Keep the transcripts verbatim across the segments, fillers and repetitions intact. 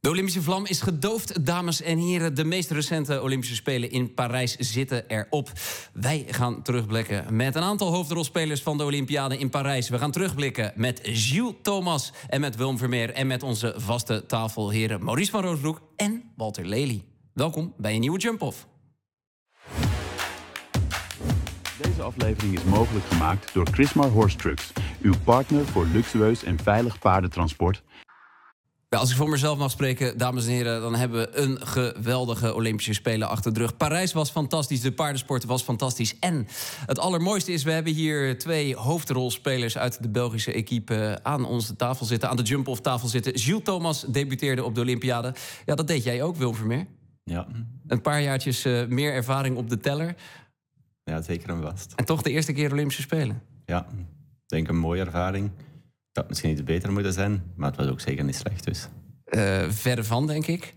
De Olympische vlam is gedoofd, dames en heren. De meest recente Olympische Spelen in Parijs zitten erop. Wij gaan terugblikken met een aantal hoofdrolspelers van de Olympiade in Parijs. We gaan terugblikken met Gilles Thomas en met Willem Vermeer... en met onze vaste tafelheren Maurice van Roosbroek en Walter Lely. Welkom bij een nieuwe Jump-Off. Deze aflevering is mogelijk gemaakt door Chrismar Horse Trucks, uw partner voor luxueus en veilig paardentransport. Ja, als ik voor mezelf mag spreken, dames en heren, dan hebben we een geweldige Olympische Spelen achter de rug. Parijs was fantastisch, de paardensport was fantastisch. En het allermooiste is, we hebben hier twee hoofdrolspelers uit de Belgische equipe aan onze tafel zitten, aan de Jump-Off tafel zitten. Gilles Thomas debuteerde op de Olympiade. Ja, dat deed jij ook, Willem Vermeer. Ja. Een paar jaartjes uh, meer ervaring op de teller. Ja, zeker en vast. En toch de eerste keer Olympische Spelen. Ja, ik denk een mooie ervaring. Het had misschien iets beter moeten zijn, maar het was ook zeker niet slecht dus. Uh, verre van, denk ik.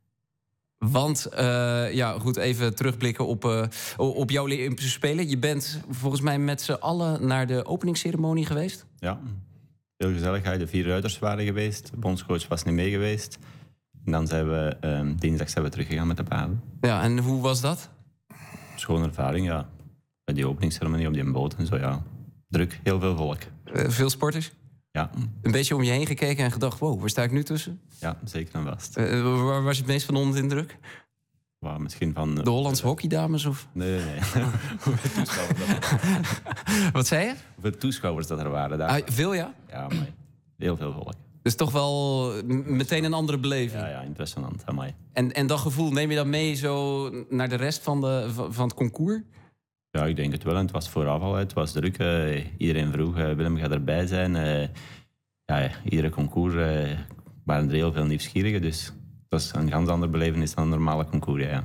Want, uh, ja, goed, even terugblikken op, uh, op jouw Olympische Spelen. Je bent volgens mij met z'n allen naar de openingsceremonie geweest. Ja, veel gezelligheid. De vier ruiters waren geweest. De bondscoach was niet mee geweest. En dan zijn we um, dinsdag zijn we teruggegaan met de paarden. Ja, en hoe was dat? Schoon ervaring, ja. Bij die openingsceremonie op die boot en zo, ja. Druk, heel veel volk. Uh, veel sporters? Ja. Een beetje om je heen gekeken en gedacht, wow, waar sta ik nu tussen? Ja, zeker en vast. Uh, waar was je het meest van onder de indruk? Wow, misschien van... Uh, de Hollandse uh, hockeydames? Of? Nee, nee. Hoeveel toeschouwers dat er waren. Wat zei je? Hoeveel toeschouwers dat er waren daar. Ah, veel, ja? Ja, maar heel veel volk. Dus toch wel meteen een andere beleving. Ja, ja, impressionant. Amai. En, en dat gevoel, neem je dat mee zo naar de rest van, de, van het concours? Ja, ik denk het wel. En het was vooraf al uit. Het was druk. Uh, iedereen vroeg, uh, Willem gaat erbij zijn. Uh, ja, iedere concours uh, waren er heel veel nieuwsgierigen. Dus dat is een ganz andere belevenis dan een normale concours, ja.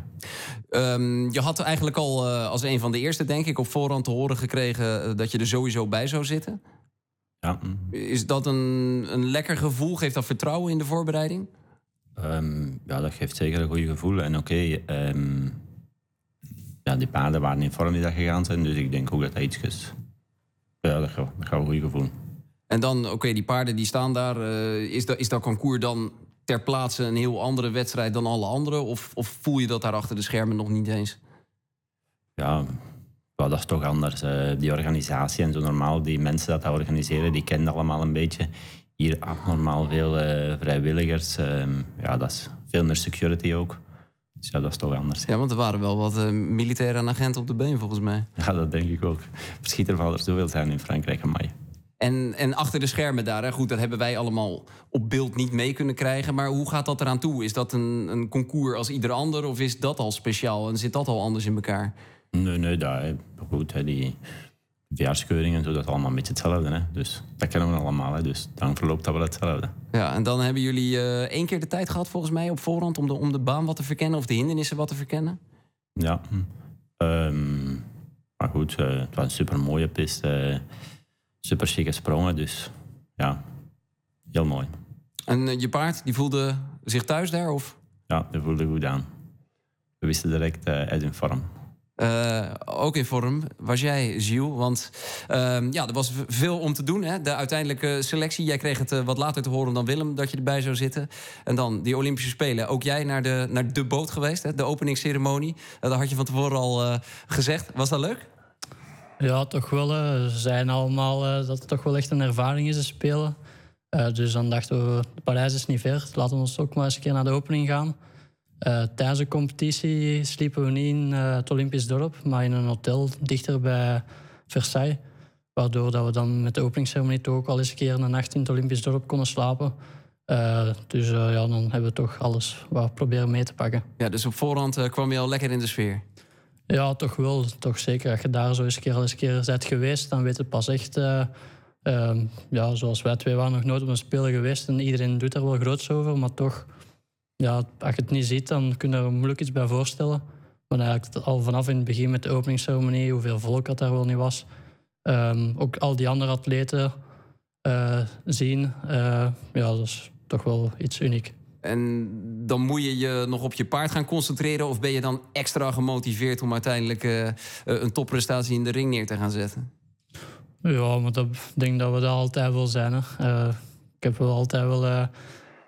Um, je had eigenlijk al uh, als een van de eerste, denk ik, op voorhand te horen gekregen... Uh, dat je er sowieso bij zou zitten. Ja. Is dat een, een lekker gevoel? Geeft dat vertrouwen in de voorbereiding? Um, ja, dat geeft zeker een goed gevoel. En oké, okay, um, ja, die paarden waren in vorm die dat gegaan zijn. Dus ik denk ook dat dat iets is. Ja, dat gaat, dat gaat een goed gevoel. En dan, oké, okay, die paarden die staan daar. Uh, is, dat, is dat concours dan ter plaatse een heel andere wedstrijd dan alle andere? Of, of voel je dat daar achter de schermen nog niet eens? Ja... Ja, dat is toch anders. Uh, die organisatie en zo normaal, die mensen dat, dat organiseren, die kennen allemaal een beetje. Hier abnormaal veel uh, vrijwilligers. Uh, ja, dat is veel meer security ook. Dus ja, dat is toch anders. Ja, want er waren wel wat uh, militairen en agenten op de been, volgens mij. Ja, dat denk ik ook. Verschiet er er zoveel zijn in Frankrijk en mij. En, en achter de schermen daar, hè? Goed, dat hebben wij allemaal op beeld niet mee kunnen krijgen. Maar hoe gaat dat eraan toe? Is dat een, een concours als ieder ander of is dat al speciaal en zit dat al anders in elkaar? Nee, nee, dat, goed, hè, die verjaarskeuringen en zo, dat is allemaal een beetje hetzelfde. Hè. Dus dat kennen we allemaal, hè. Dus dan verloopt dat wel hetzelfde. Ja, en dan hebben jullie uh, één keer de tijd gehad, volgens mij, op voorhand... om de, om de baan wat te verkennen of de hindernissen wat te verkennen? Ja, um, maar goed, uh, het was een super mooie piste, uh, super chique sprongen, dus ja, heel mooi. En uh, je paard, die voelde zich thuis daar, of? Ja, die voelde goed aan. We wisten direct, uh, hij is in vorm. Uh, ook in vorm was jij, Gilles. Want uh, ja, er was veel om te doen. Hè? De uiteindelijke selectie. Jij kreeg het uh, wat later te horen dan Willem dat je erbij zou zitten. En dan die Olympische Spelen. Ook jij naar de, naar de boot geweest, hè? De openingsceremonie. Uh, dat had je van tevoren al uh, gezegd. Was dat leuk? Ja, toch wel. Hè. Ze zeiden allemaal uh, dat het toch wel echt een ervaring is te spelen. Uh, dus dan dachten we, Parijs is niet ver. Laten we ons ook maar eens een keer naar de opening gaan. Uh, tijdens de competitie sliepen we niet in uh, het Olympisch dorp, maar in een hotel dichter bij Versailles. Waardoor dat we dan met de openingsceremonie toch ook al eens een keer een nacht in het Olympisch dorp konden slapen. Uh, dus uh, ja, dan hebben we toch alles wat proberen mee te pakken. Ja, dus op voorhand uh, kwam je al lekker in de sfeer? Ja, toch wel. Toch zeker. Als je daar zo eens een keer al eens een keer bent geweest, dan weet je pas echt... Uh, uh, ja, zoals wij twee waren nog nooit op een spelen geweest en iedereen doet daar wel groots over, maar toch... Ja, als je het niet ziet, dan kun je er moeilijk iets bij voorstellen. Maar eigenlijk al vanaf in het begin met de openingsceremonie, hoeveel volk dat daar wel niet was. Um, ook al die andere atleten uh, zien, uh, ja, dat is toch wel iets uniek. En dan moet je je nog op je paard gaan concentreren, of ben je dan extra gemotiveerd om uiteindelijk uh, een topprestatie in de ring neer te gaan zetten? Ja, maar dat, ik denk dat we dat altijd wel zijn. Hè. Uh, ik heb wel altijd wel... Uh,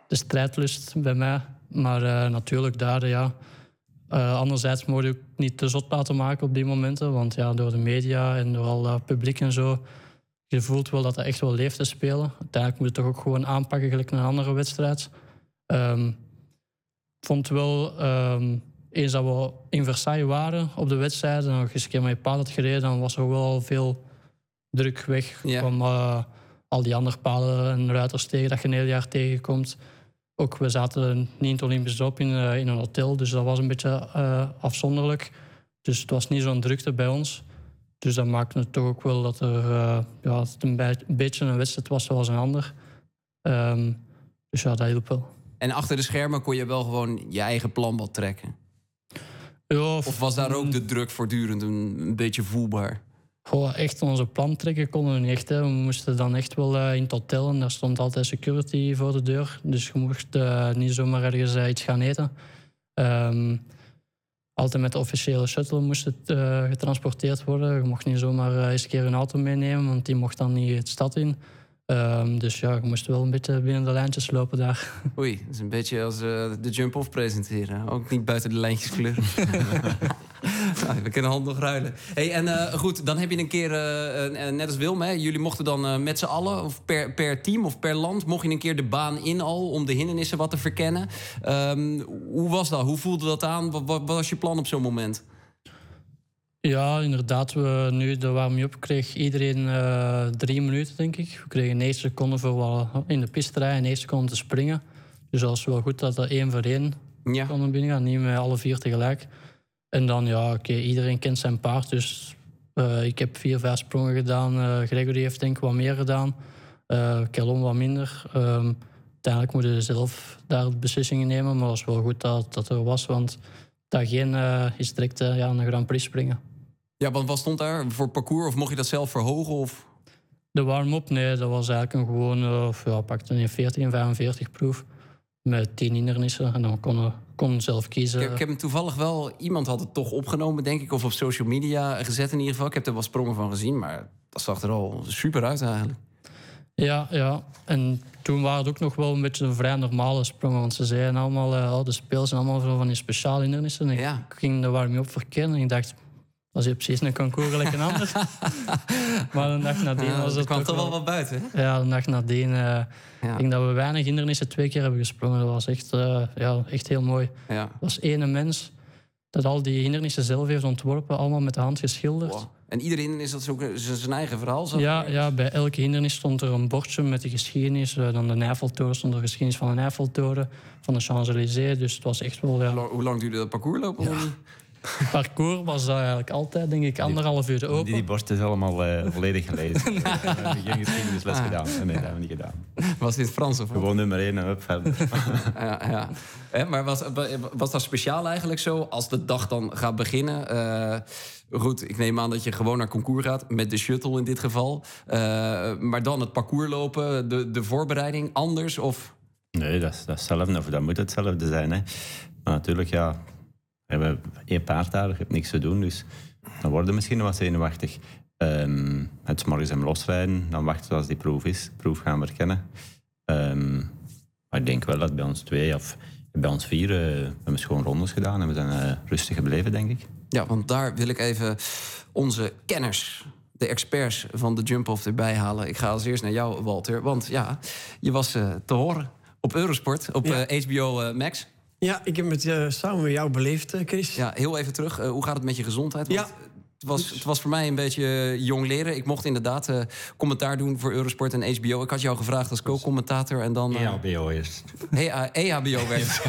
de strijdlust bij mij. Maar uh, natuurlijk daar, ja... Uh, anderzijds moet je ook niet te zot laten maken op die momenten. Want ja, door de media en door al dat publiek en zo... Je voelt wel dat het echt wel leeft te spelen. Uiteindelijk moet je het toch ook gewoon aanpakken gelijk een andere wedstrijd. Um, ik vond wel... Um, eens dat we in Versailles waren op de wedstrijd... en nog eens een keer met je paard had gereden... dan was er wel al veel druk weg... Ja. van uh, al die andere paden en ruiters tegen... dat je een heel jaar tegenkomt. Ook, we zaten niet in het Olympisch Dorp in, uh, in een hotel... dus dat was een beetje uh, afzonderlijk. Dus het was niet zo'n drukte bij ons... Dus dat maakte het toch ook wel dat er uh, ja, het een, bij, een beetje een wedstrijd was zoals een ander. Um, dus ja, dat hielp wel. En achter de schermen kon je wel gewoon je eigen plan wat trekken? Ja, of, of was daar ook de druk voortdurend een, een beetje voelbaar? Goh, echt onze plan trekken konden we niet echt. Hè. We moesten dan echt wel uh, in het hotel en daar stond altijd security voor de deur. Dus je mocht uh, niet zomaar ergens uh, iets gaan eten. Um, Altijd met de officiële shuttle moest het uh, getransporteerd worden. Je mocht niet zomaar uh, eens een keer een auto meenemen, want die mocht dan niet de stad in. Um, dus ja, je moest wel een beetje binnen de lijntjes lopen daar. Oei, dat is een beetje als uh, de jump-off presenteren. Ook niet buiten de lijntjes kleuren. Nou, we kunnen hand nog ruilen. Hey, en uh, goed, dan heb je een keer, uh, uh, net als Wilm... Hè, jullie mochten dan uh, met z'n allen, of per, per team of per land... mocht je een keer de baan in al om de hindernissen wat te verkennen. Um, hoe was dat? Hoe voelde dat aan? Wat, wat was je plan op zo'n moment? Ja, inderdaad. We, nu de warming-up kreeg iedereen uh, drie minuten, denk ik. We kregen negen seconden voor wat in de piste rijden en negen seconden te springen. Dus dat was wel goed dat er één voor één ja. konden binnengaan. Niet met alle vier tegelijk. En dan, ja, oké, okay, iedereen kent zijn paard. Dus uh, ik heb vier, vijf sprongen gedaan. Uh, Gregory heeft denk ik wat meer gedaan. Uh, Kellon wat minder. Um, uiteindelijk moeten we zelf daar de beslissingen nemen. Maar het was wel goed dat dat er was, want dat geen uh, is direct uh, ja, een Grand Prix springen. Ja, want wat stond daar voor parcours? Of mocht je dat zelf verhogen? Of? De warm-up, nee, dat was eigenlijk een gewone, ja, pakte een veertig en vijfenveertig proef. Met tien hindernissen. En dan kon kon zelf kiezen. Ik, ik heb hem toevallig wel... Iemand had het toch opgenomen, denk ik. Of op social media gezet in ieder geval. Ik heb er wel sprongen van gezien. Maar dat zag er al super uit eigenlijk. Ja, ja. En toen waren het ook nog wel een beetje een vrij normale sprongen. Want ze zeiden allemaal... Uh, de speels zijn allemaal van die speciale hindernissen. En ja. Ik ging de warming-up verkennen. En ik dacht... Dat is precies een concours gelijk een ander. Maar een dag nadien ja, was het kwam toch toch wel wel wat buiten, hè? Ja, een dag nadien... Uh, ja. Ik denk dat we weinig hindernissen twee keer hebben gesprongen. Dat was echt, uh, ja, echt heel mooi. Ja. Dat was ene mens dat al die hindernissen zelf heeft ontworpen. Allemaal met de hand geschilderd. Wow. En ieder hindernis had ook zijn eigen verhaal? Ja, ja, bij elke hindernis stond er een bordje met de geschiedenis. Uh, dan de Eiffeltoren stond er geschiedenis van de Eiffeltoren. Van de Champs-Élysées. Dus het was echt wel... Ja. Hoe lang, hoe lang duurde dat parcours lopen? Ja. Het parcours was dat eigenlijk altijd, denk ik, anderhalf uur open. Die, die borst is allemaal uh, volledig gelezen. We hebben geen geschiedenisles ah. gedaan. Nee, dat hebben we niet gedaan. Was dit Frans of wat? Gewoon nummer één en hup verder. ja, ja. Hè, maar was, was dat speciaal eigenlijk zo? Als de dag dan gaat beginnen... Uh, goed, ik neem aan dat je gewoon naar concours gaat... met de shuttle in dit geval. Uh, maar dan het parcours lopen, de, de voorbereiding, anders? Of? Nee, dat is, dat is hetzelfde. Of dat moet hetzelfde zijn. Hè. Maar natuurlijk, ja... We hebben één paard daar, je hebt niks te doen, dus dan worden we misschien wat zenuwachtig. Um, het 's morgens hem losrijden, dan wachten we als die proef is. De proef gaan we verkennen. Um, maar ik denk wel dat bij ons twee of bij ons vier... Uh, we hebben gewoon rondes gedaan en we zijn uh, rustig gebleven, denk ik. Ja, want daar wil ik even onze kenners... de experts van de jump-off erbij halen. Ik ga als eerst naar jou, Walter. Want ja, je was uh, te horen op Eurosport, op ja. uh, H B O uh, Max... Ja, ik heb het uh, samen met jou beleefd, uh, Chris. Ja, heel even terug. Uh, hoe gaat het met je gezondheid? Want ja. het, was, het was voor mij een beetje jong leren. Ik mocht inderdaad uh, commentaar doen voor Eurosport en H B O. Ik had jou gevraagd als co-commentator en dan... Uh, E H B O eerst. E H B O werd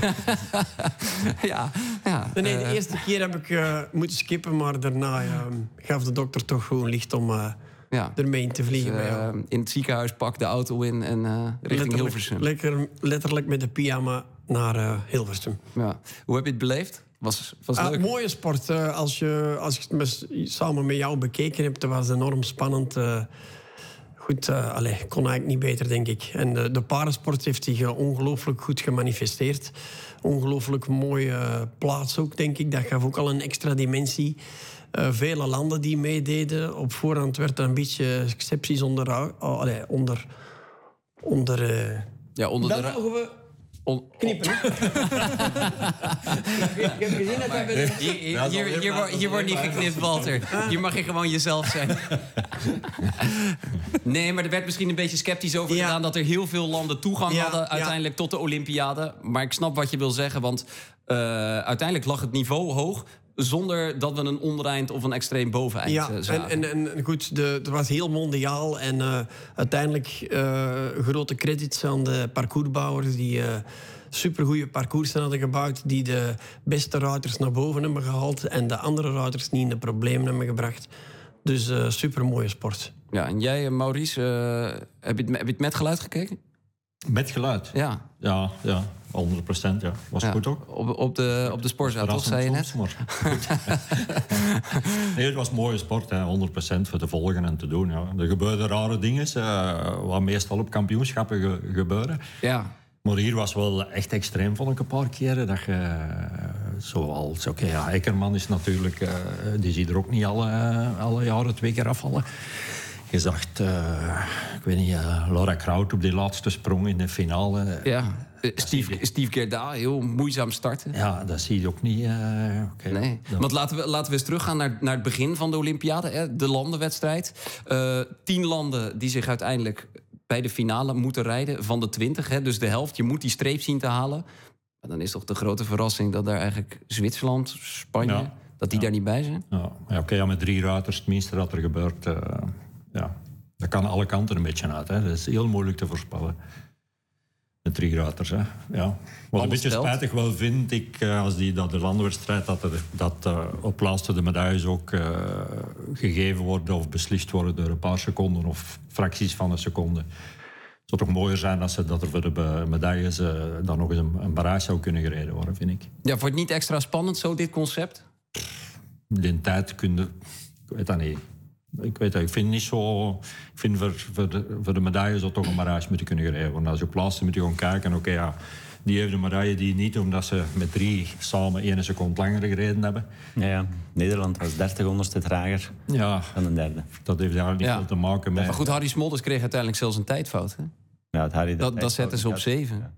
ja, ja. Nee, de uh, eerste keer heb ik uh, moeten skippen, maar daarna uh, gaf de dokter toch gewoon licht om... Uh, Ja. ermee in te vliegen. Dus, uh, in het ziekenhuis pak de auto in en uh, richting letterlijk, Hilversum. Lekker, letterlijk met de pyjama naar uh, Hilversum. Ja. Hoe heb je het beleefd? Was, was uh, leuk? Mooie sport. Uh, als, je, als ik het met, samen met jou bekeken heb, dat was enorm spannend. Uh, goed, uh, allez, kon eigenlijk niet beter, denk ik. En de, de paardensport heeft zich uh, ongelooflijk goed gemanifesteerd. Ongelooflijk mooie uh, plaats ook, denk ik. Dat gaf ook al een extra dimensie. Uh, vele landen die meededen. Op voorhand werd er een beetje excepties onder... Uh, allez, onder, onder uh, ja, onder dat de... mogen we On- Knippen, hè? Ik heb gezien dat hij bij de... Hier, hier, hier, hier, wordt- hier wordt niet geknipt, Walter. Hier mag je gewoon jezelf zijn. Nee, maar er werd misschien een beetje sceptisch over Ja. gedaan... dat er heel veel landen toegang Ja, hadden ja. uiteindelijk tot de Olympiade. Maar ik snap wat je wil zeggen, want uh, uiteindelijk lag het niveau hoog... zonder dat we een ondereind of een extreem boveneind Ja, uh, en, zagen. en, en goed, de, het was heel mondiaal. En uh, uiteindelijk uh, grote credits aan de parcoursbouwers... die uh, supergoeie parcoursen hadden gebouwd... die de beste ruiters naar boven hebben gehaald... en de andere ruiters niet in de problemen hebben gebracht. Dus uh, supermooie sport. Ja, en jij, Maurice, uh, heb, je het, heb je het met geluid gekeken? Met geluid? Ja. Ja, ja, honderd procent. Ja. Was Ja, goed ook. Op, op de, op de sportzaal, toch, zei je net? Soms, maar goed. Nee, het was een mooie sport, hè. honderd procent voor te volgen en te doen. Ja. Er gebeurden rare dingen, uh, wat meestal op kampioenschappen ge gebeuren. Ja. Maar hier was wel echt extreem, vond ik een paar keren. Dat je, uh, zoals, oké, okay, ja, Eckerman is natuurlijk, uh, die zie je er ook niet alle, uh, alle jaren twee keer afvallen. Je zag, uh, ik weet niet, uh, Laura Kraut op die laatste sprong in de finale. Ja, uh, Steve, Steve Gerda, heel moeizaam starten. Ja, dat zie je ook niet. Uh, okay. Nee, dat... want laten we, laten we eens teruggaan naar, naar het begin van de Olympiade. Hè, de landenwedstrijd. Uh, tien landen die zich uiteindelijk bij de finale moeten rijden van de twintig. Hè, dus de helft, je moet die streep zien te halen. Maar dan is toch de grote verrassing dat daar eigenlijk Zwitserland, Spanje... Ja. dat die ja. daar niet bij zijn? Ja, ja, oké, okay, ja, met drie ruiters, het minste dat er gebeurt... Uh, ja, dat kan alle kanten een beetje uit. Hè. Dat is heel moeilijk te voorspellen. Met drie ruiters, hè. Ja. Wat Alles een beetje telt. spijtig wel vind ik, uh, als die, dat de landenwedstrijd... dat, er, dat uh, op laatste de medailles ook uh, gegeven worden... of beslist worden door een paar seconden... of fracties van een seconde. Het zou toch mooier zijn als ze, dat er voor de medailles... Uh, dan nog eens een, een barrage zou kunnen gereden worden, vind ik. Ja, wordt het niet extra spannend, zo, dit concept? In tijd kun je... Ik weet dat niet. Ik weet dat, ik vind niet zo... Ik vind voor, voor, de, voor de medaille zou toch een barrage moeten kunnen gereden. Want als je op laatste moet je gewoon kijken... Oké, okay, ja, die heeft de medaille, die niet... omdat ze met drie samen één seconde langer gereden hebben. Ja, ja. Nederland was dertig honderdste trager ja, dan een derde. Dat heeft daar niet ja. veel te maken met... Maar goed, Harry Smolders kreeg uiteindelijk zelfs een tijdfout. Hè? Ja, het Harry dat, dat zetten ze op zeven. Ja.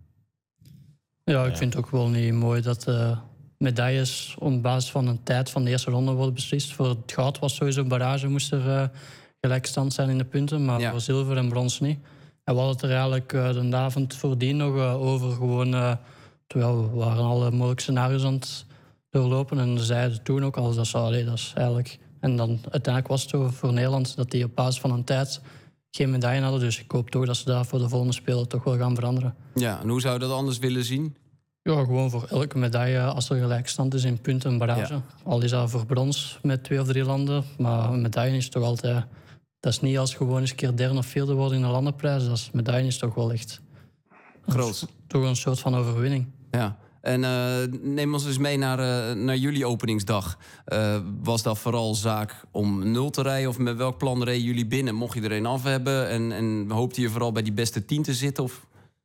Ja, ik vind het ook wel niet mooi dat uh, medailles op basis van een tijd van de eerste ronde worden beslist. Voor het goud was sowieso barrage, moest er uh, gelijkstand zijn in de punten, maar ja. voor zilver en brons niet. En we hadden het er eigenlijk uh, de avond voordien nog uh, over gewoon... Uh, terwijl we waren alle mogelijke scenario's aan het doorlopen en zeiden toen ook al dat ze, allee, dat is eigenlijk... En dan uiteindelijk was het zo voor Nederland dat die op basis van een tijd geen medaille hadden. Dus ik hoop toch dat ze daar voor de volgende Spelen toch wel gaan veranderen. Ja, en hoe zou je dat anders willen zien? Ja, gewoon voor elke medaille, als er gelijkstand is in punten, een barrage. Ja. Al is dat voor brons met twee of drie landen. Maar een medaille is toch altijd... Dat is niet als gewoon eens een keer derde of vierde worden in een landenprijs. Dat is, medaille is toch wel echt... Groot. Toch een soort van overwinning. Ja. En uh, neem ons eens mee naar, uh, naar jullie openingsdag. Uh, was dat vooral zaak om nul te rijden? Of met welk plan reden jullie binnen? Mocht je er een af hebben? En, en hoopte je vooral bij die beste tien te zitten? Of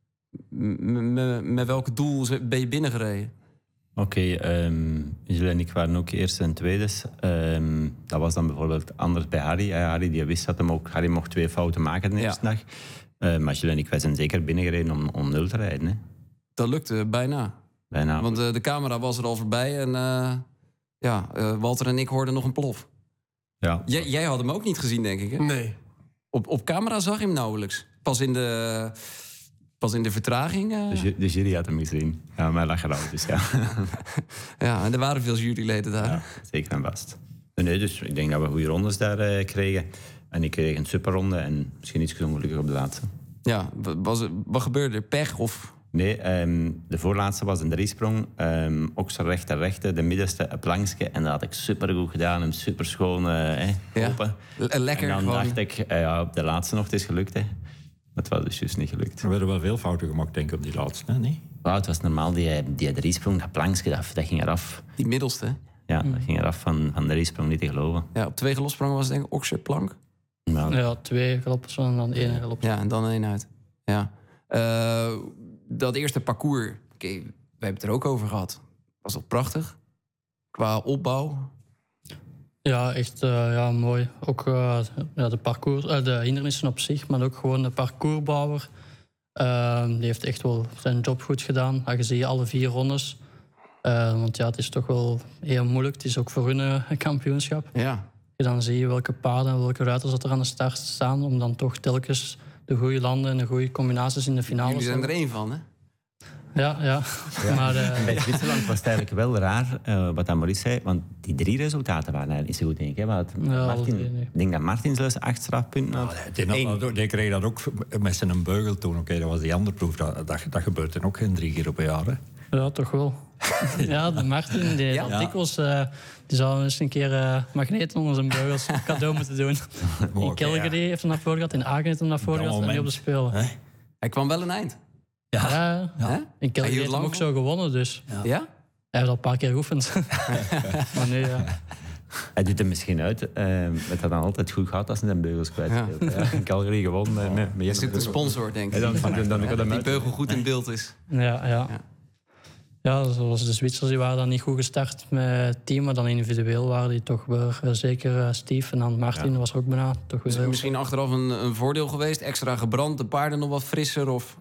met welk doel ben je binnengereden? Oké, okay, um, Jules en ik waren ook eerste en tweede. Um, dat was dan bijvoorbeeld anders bij Harry. Ja, Harry die wist dat hem ook... Harry mocht twee fouten maken de eerste ja. dag. Uh, maar Jules en ik wij zijn zeker binnengereden om, om nul te rijden. Hè. Dat lukte bijna. Bijna. Want uh, de camera was er al voorbij en uh, ja, uh, Walter en ik hoorden nog een plof. Ja. Jij, jij had hem ook niet gezien, denk ik, hè? Nee. Op, op camera zag je hem nauwelijks. Pas in de, pas in de vertraging. Uh... De, ju- de jury had hem gezien. Ja, maar lag eruit, dus ja. Ja, en er waren veel juryleden daar. Ja, zeker en vast. Nee, dus ik denk dat we goede rondes daar uh, kregen. En ik kreeg een superronde en misschien iets ongelukkig op de laatste. Ja, was, wat gebeurde er? Pech of... Nee, um, de voorlaatste was een driesprong. Um, Oksel rechte, rechte, de middenste een plankje. En dat had ik supergoed gedaan. Hem super schoon uh, open. Ja, lekker. En dan gewoon. dacht ik, uh, ja, op de laatste nog, het is gelukt. Hè. Maar het was dus juist niet gelukt. Er werden wel veel fouten gemaakt, denk ik, op die laatste, hè? Niet? Wow, het was normaal, die, die driesprong, dat plankje, dat, dat ging eraf. Die middelste, hè? Ja, dat ging eraf van, van de driesprong, niet te geloven. Ja, op twee gelopsprongen was het denk ik Oksel plank. Ja, ja twee gelopen en dan één gelopen. Ja, en dan één uit. Ja. Uh, dat eerste parcours, oké, okay, we hebben het er ook over gehad. Was toch prachtig? Qua opbouw? Ja, echt uh, ja, mooi. Ook uh, ja, de, parcours, uh, de hindernissen op zich, maar ook gewoon de parcoursbouwer. Uh, die heeft echt wel zijn job goed gedaan. Je ziet alle vier rondes. Uh, want ja, het is toch wel heel moeilijk. Het is ook voor hun uh, een kampioenschap. Ja. Je dan zie je welke paarden en welke ruiters dat er aan de start staan. Om dan toch telkens de goede landen en de goede combinaties in de finale te Jullie zijn er één van, hè? Ja, ja. Ja. Maar, uh, bij Zwitserland was het eigenlijk wel raar, uh, wat Maurice zei, want die drie resultaten waren eigenlijk niet zo goed, denk ik. Hè? Want Ja, Martin, drie, nee. ik denk dat Martin zelfs acht strafpunten had. Oh, die, die, die, die kreeg dat ook met zijn beugel toen. Oké, okay, dat was die andere proef. Dat, dat, dat gebeurt er ook geen drie keer op een jaar. Hè? Ja, toch wel. Ja, de Martin, die Ja? ja. dikwijls, uh, die zou eens een keer uh, magneten onder zijn beugels cadeau moeten doen. Okay, in Calgary ja. heeft hem naar voren gehad, in Agen heeft hem naar voren gehad en niet op de Spelen. Hè? Hij kwam wel een eind. Ja, ja. ja. In Calgary heeft hij hem ook zo gewonnen, dus. Ja? ja? Hij heeft al een paar keer geoefend. Maar nu, ja. Hij doet er misschien uit. Uh, het had dan altijd goed gehad als hij zijn beugels kwijtspeelt. Ja. Ja, in Calgary gewonnen. Met, met je zit een sponsor, denk ik. Ja, dan, dan, dan, dan, dat die beugel goed in beeld is. Ja, ja. ja. Ja, zoals de Zwitsers die waren dan niet goed gestart met het team, maar dan individueel waren die toch weer, uh, zeker uh, Steve en dan Martin ja. was er ook bijna. Toch weer is misschien achteraf een, een voordeel geweest? Extra gebrand, de paarden nog wat frisser? Of?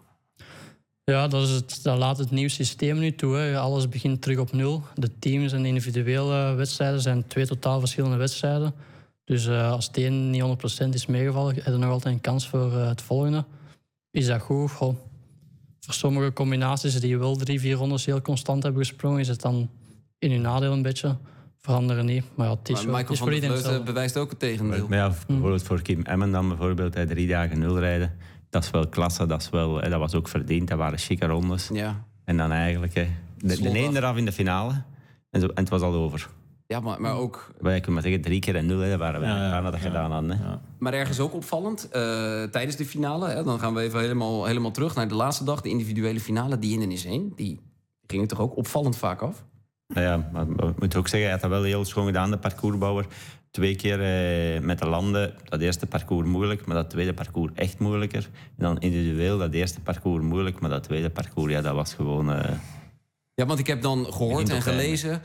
Ja, dat, is het, dat laat het nieuw systeem nu toe. Hè. Alles begint terug op nul. De teams en individuele wedstrijden zijn twee totaal verschillende wedstrijden. Dus uh, als het een niet honderd procent is meegevallen, heb je nog altijd een kans voor uh, het volgende. Is dat goed? Goh. Voor sommige combinaties die wel drie, vier rondes heel constant hebben gesprongen, is het dan in hun nadeel een beetje. Veranderen niet. Maar ja, het is, maar Michael het is van der Vleuten bewijst ook het tegendeel. Maar ja, bijvoorbeeld voor Kim Emmen dan bijvoorbeeld, hij drie dagen nul rijden. Dat is wel klasse, dat, is wel, dat was ook verdiend. Dat waren chique rondes. Ja. En dan eigenlijk hè, de, de één eraf in de finale en, zo, en het was al over. Ja, maar, maar ook... Wij kunnen maar zeggen, drie keer en nul, hè, dat waren we ja, ja, dat ja. gedaan hadden. Hè. Ja. Maar ergens ook opvallend, uh, tijdens de finale... Hè, dan gaan we even helemaal, helemaal terug naar de laatste dag... de individuele finale, die in en is één. Die gingen toch ook opvallend vaak af? Nou ja, maar we moeten ook zeggen, hij had dat wel heel schoon gedaan, de parcoursbouwer. Twee keer eh, met de landen, dat eerste parcours moeilijk, maar dat tweede parcours echt moeilijker. En dan individueel, dat eerste parcours moeilijk, maar dat tweede parcours, ja, dat was gewoon... Uh... Ja, want ik heb dan gehoord en gelezen...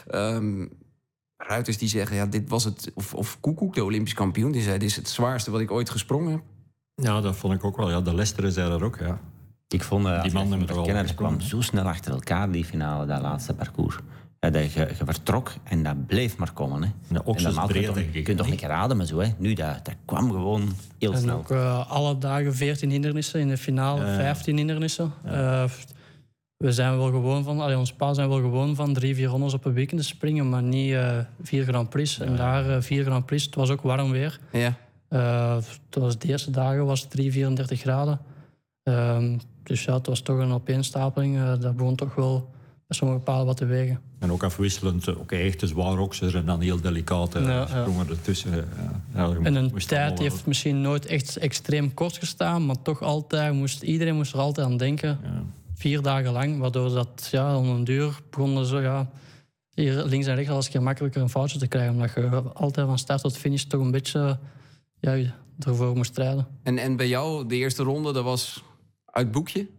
Um, ruiters die zeggen, ja, dit was het... Of, of Koekoek, de Olympisch kampioen, die zei... dit is het zwaarste wat ik ooit gesprongen heb. Ja, dat vond ik ook wel. Ja, de Lesteren zei dat ook, ja. Ik vond, uh, die man hebben er wel het kwam zo snel achter elkaar, die finale, dat laatste parcours. Ja, dat je, je vertrok en dat bleef maar komen. Hè. Ja, ook zo breed, denk ik. Je kunt toch niet raden, zo. Hè. Nu, dat, dat kwam gewoon heel en snel. En ook uh, alle dagen veertien hindernissen, in de finale ja, ja. vijftien hindernissen. Ja. Uh, we zijn wel gewoon van, allee, ons pa zijn wel gewoon van drie, vier rondes op een weekend te springen, maar niet uh, vier Grand Prix. Ja. En daar uh, vier Grand Prix, het was ook warm weer. Ja. Uh, het was de eerste dagen was het drie, vierendertig graden. Uh, dus ja, het was toch een opeenstapeling. Uh, dat begon toch wel bij sommige paden wat te wegen. En ook afwisselend, oké, okay, echt zwaar oksers en dan heel delicate ja, sprongen ja. ertussen. Ja, en een tijd heeft misschien nooit echt extreem kort gestaan, maar toch altijd, moest, iedereen moest er altijd aan denken. Ja. Vier dagen lang, waardoor dat, ja, om een duur begonnen zo, ja, hier links en rechts als keer makkelijker een foutje te krijgen. Omdat je altijd van start tot finish toch een beetje ja, ervoor moest strijden. En, en bij jou, de eerste ronde, dat was uit boekje?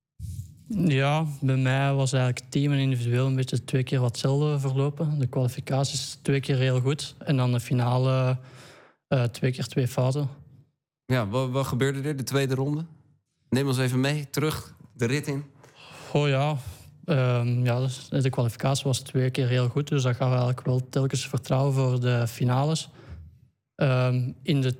Ja, bij mij was eigenlijk team en individueel een beetje twee keer wat hetzelfde verlopen. De kwalificaties twee keer heel goed. En dan de finale uh, twee keer twee fouten. Ja, wat, wat gebeurde er de tweede ronde? Neem ons even mee, terug, de rit in. Oh ja, um, ja de kwalificatie was twee keer heel goed. Dus dat gaf eigenlijk wel telkens vertrouwen voor de finales. Um, in de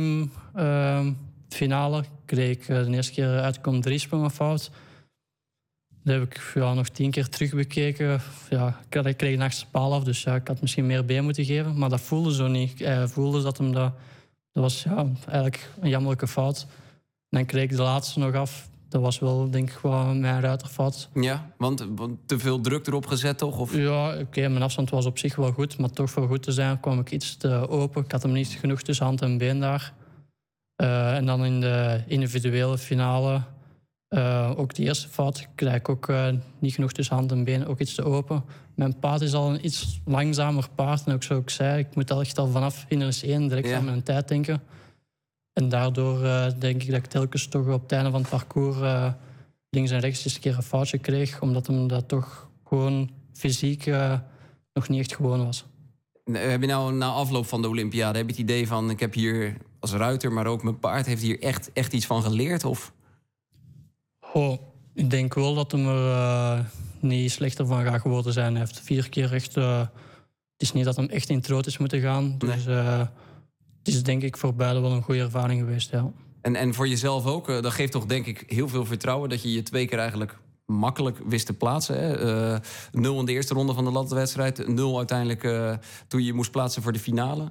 teamfinale um, kreeg ik de eerste keer uitkom drie sprongen fout. Dat heb ik ja, nog tien keer terugbekeken. Ja, ik kreeg een achtste paal af, dus ja, ik had misschien meer been moeten geven. Maar dat voelde zo niet. Hij voelde dat hem dat... Dat was ja, eigenlijk een jammerlijke fout. En dan kreeg ik de laatste nog af. Dat was wel, denk ik, wel mijn ruiterfout. Ja, want, want te veel druk erop gezet, toch? Of? Ja, oké, okay, mijn afstand was op zich wel goed. Maar toch voor goed te zijn kwam ik iets te open. Ik had hem niet genoeg tussen hand en been daar. Uh, en dan in de individuele finale... Uh, ook die eerste fout krijg ik ook uh, niet genoeg tussen hand en been, ook iets te open. Mijn paard is al een iets langzamer paard. En ook zoals ik zei, ik moet echt al vanaf hindernis één direct ja. aan mijn tijd denken. En daardoor uh, denk ik dat ik telkens toch op het einde van het parcours uh, links en rechts eens een keer een foutje kreeg. Omdat hem dat toch gewoon fysiek uh, nog niet echt gewoon was. Heb je nou na afloop van de Olympiade heb je het idee van... ik heb hier als ruiter, maar ook mijn paard... heeft hier echt, echt iets van geleerd? Of... Oh, ik denk wel dat hij er uh, niet slechter van gaat geworden zijn. Hij heeft vier keer echt... Uh, het is niet dat hij echt in het rood is moeten gaan. Dus nee. uh, het is denk ik voor beide wel een goede ervaring geweest, ja. En, en voor jezelf ook, uh, dat geeft toch denk ik heel veel vertrouwen... dat je je twee keer eigenlijk makkelijk wist te plaatsen. Hè? Uh, nul in de eerste ronde van de landwedstrijd. Nul uiteindelijk uh, toen je je moest plaatsen voor de finale.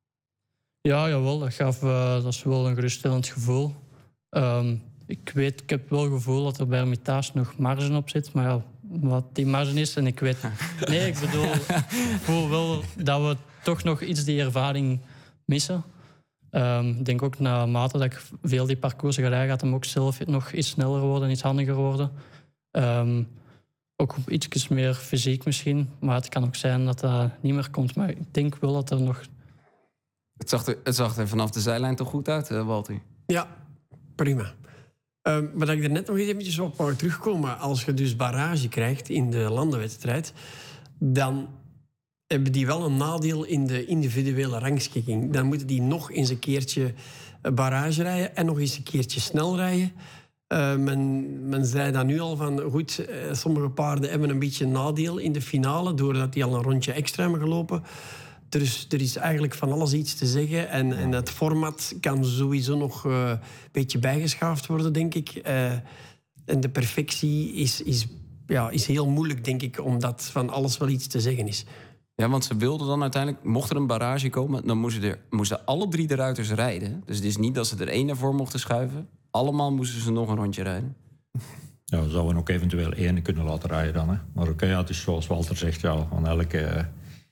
Ja, jawel. Dat, gaf, uh, dat is wel een geruststellend gevoel. Um, ik, weet, ik heb wel het gevoel dat er bij Hermitage nog marge op zit. Maar ja, wat die marge is... En ik weet... Nee, ik bedoel... Ik voel wel dat we toch nog iets die ervaring missen. Um, ik denk ook naarmate dat ik veel die parcoursen ga rijden... gaat hem ook zelf nog iets sneller worden, iets handiger worden. Um, ook iets meer fysiek misschien. Maar het kan ook zijn dat dat niet meer komt. Maar ik denk wel dat er nog... Het zag er, het zag er vanaf de zijlijn toch goed uit, uh, Walter? Ja, prima. Uh, maar dat ik er net nog eens eventjes op wou terugkomen. Als je dus barrage krijgt in de landenwedstrijd... dan hebben die wel een nadeel in de individuele rangschikking. Dan moeten die nog eens een keertje barrage rijden... en nog eens een keertje snel rijden... Uh, men, men zei dan nu al van, goed, uh, sommige paarden hebben een beetje een nadeel in de finale, doordat die al een rondje extra hebben gelopen. Dus er is eigenlijk van alles iets te zeggen. En, en het format kan sowieso nog uh, een beetje bijgeschaafd worden, denk ik. Uh, en de perfectie is, is, ja, is heel moeilijk, denk ik, omdat van alles wel iets te zeggen is. Ja, want ze wilden dan uiteindelijk, mocht er een barrage komen... dan moesten, er, moesten alle drie de ruiters rijden. Dus het is niet dat ze er één naar voor mochten schuiven. Allemaal moesten ze nog een rondje rijden. Ja, we zouden ook eventueel één kunnen laten rijden dan. Hè. Maar oké, okay, ja, het is zoals Walter zegt, ja, aan elke...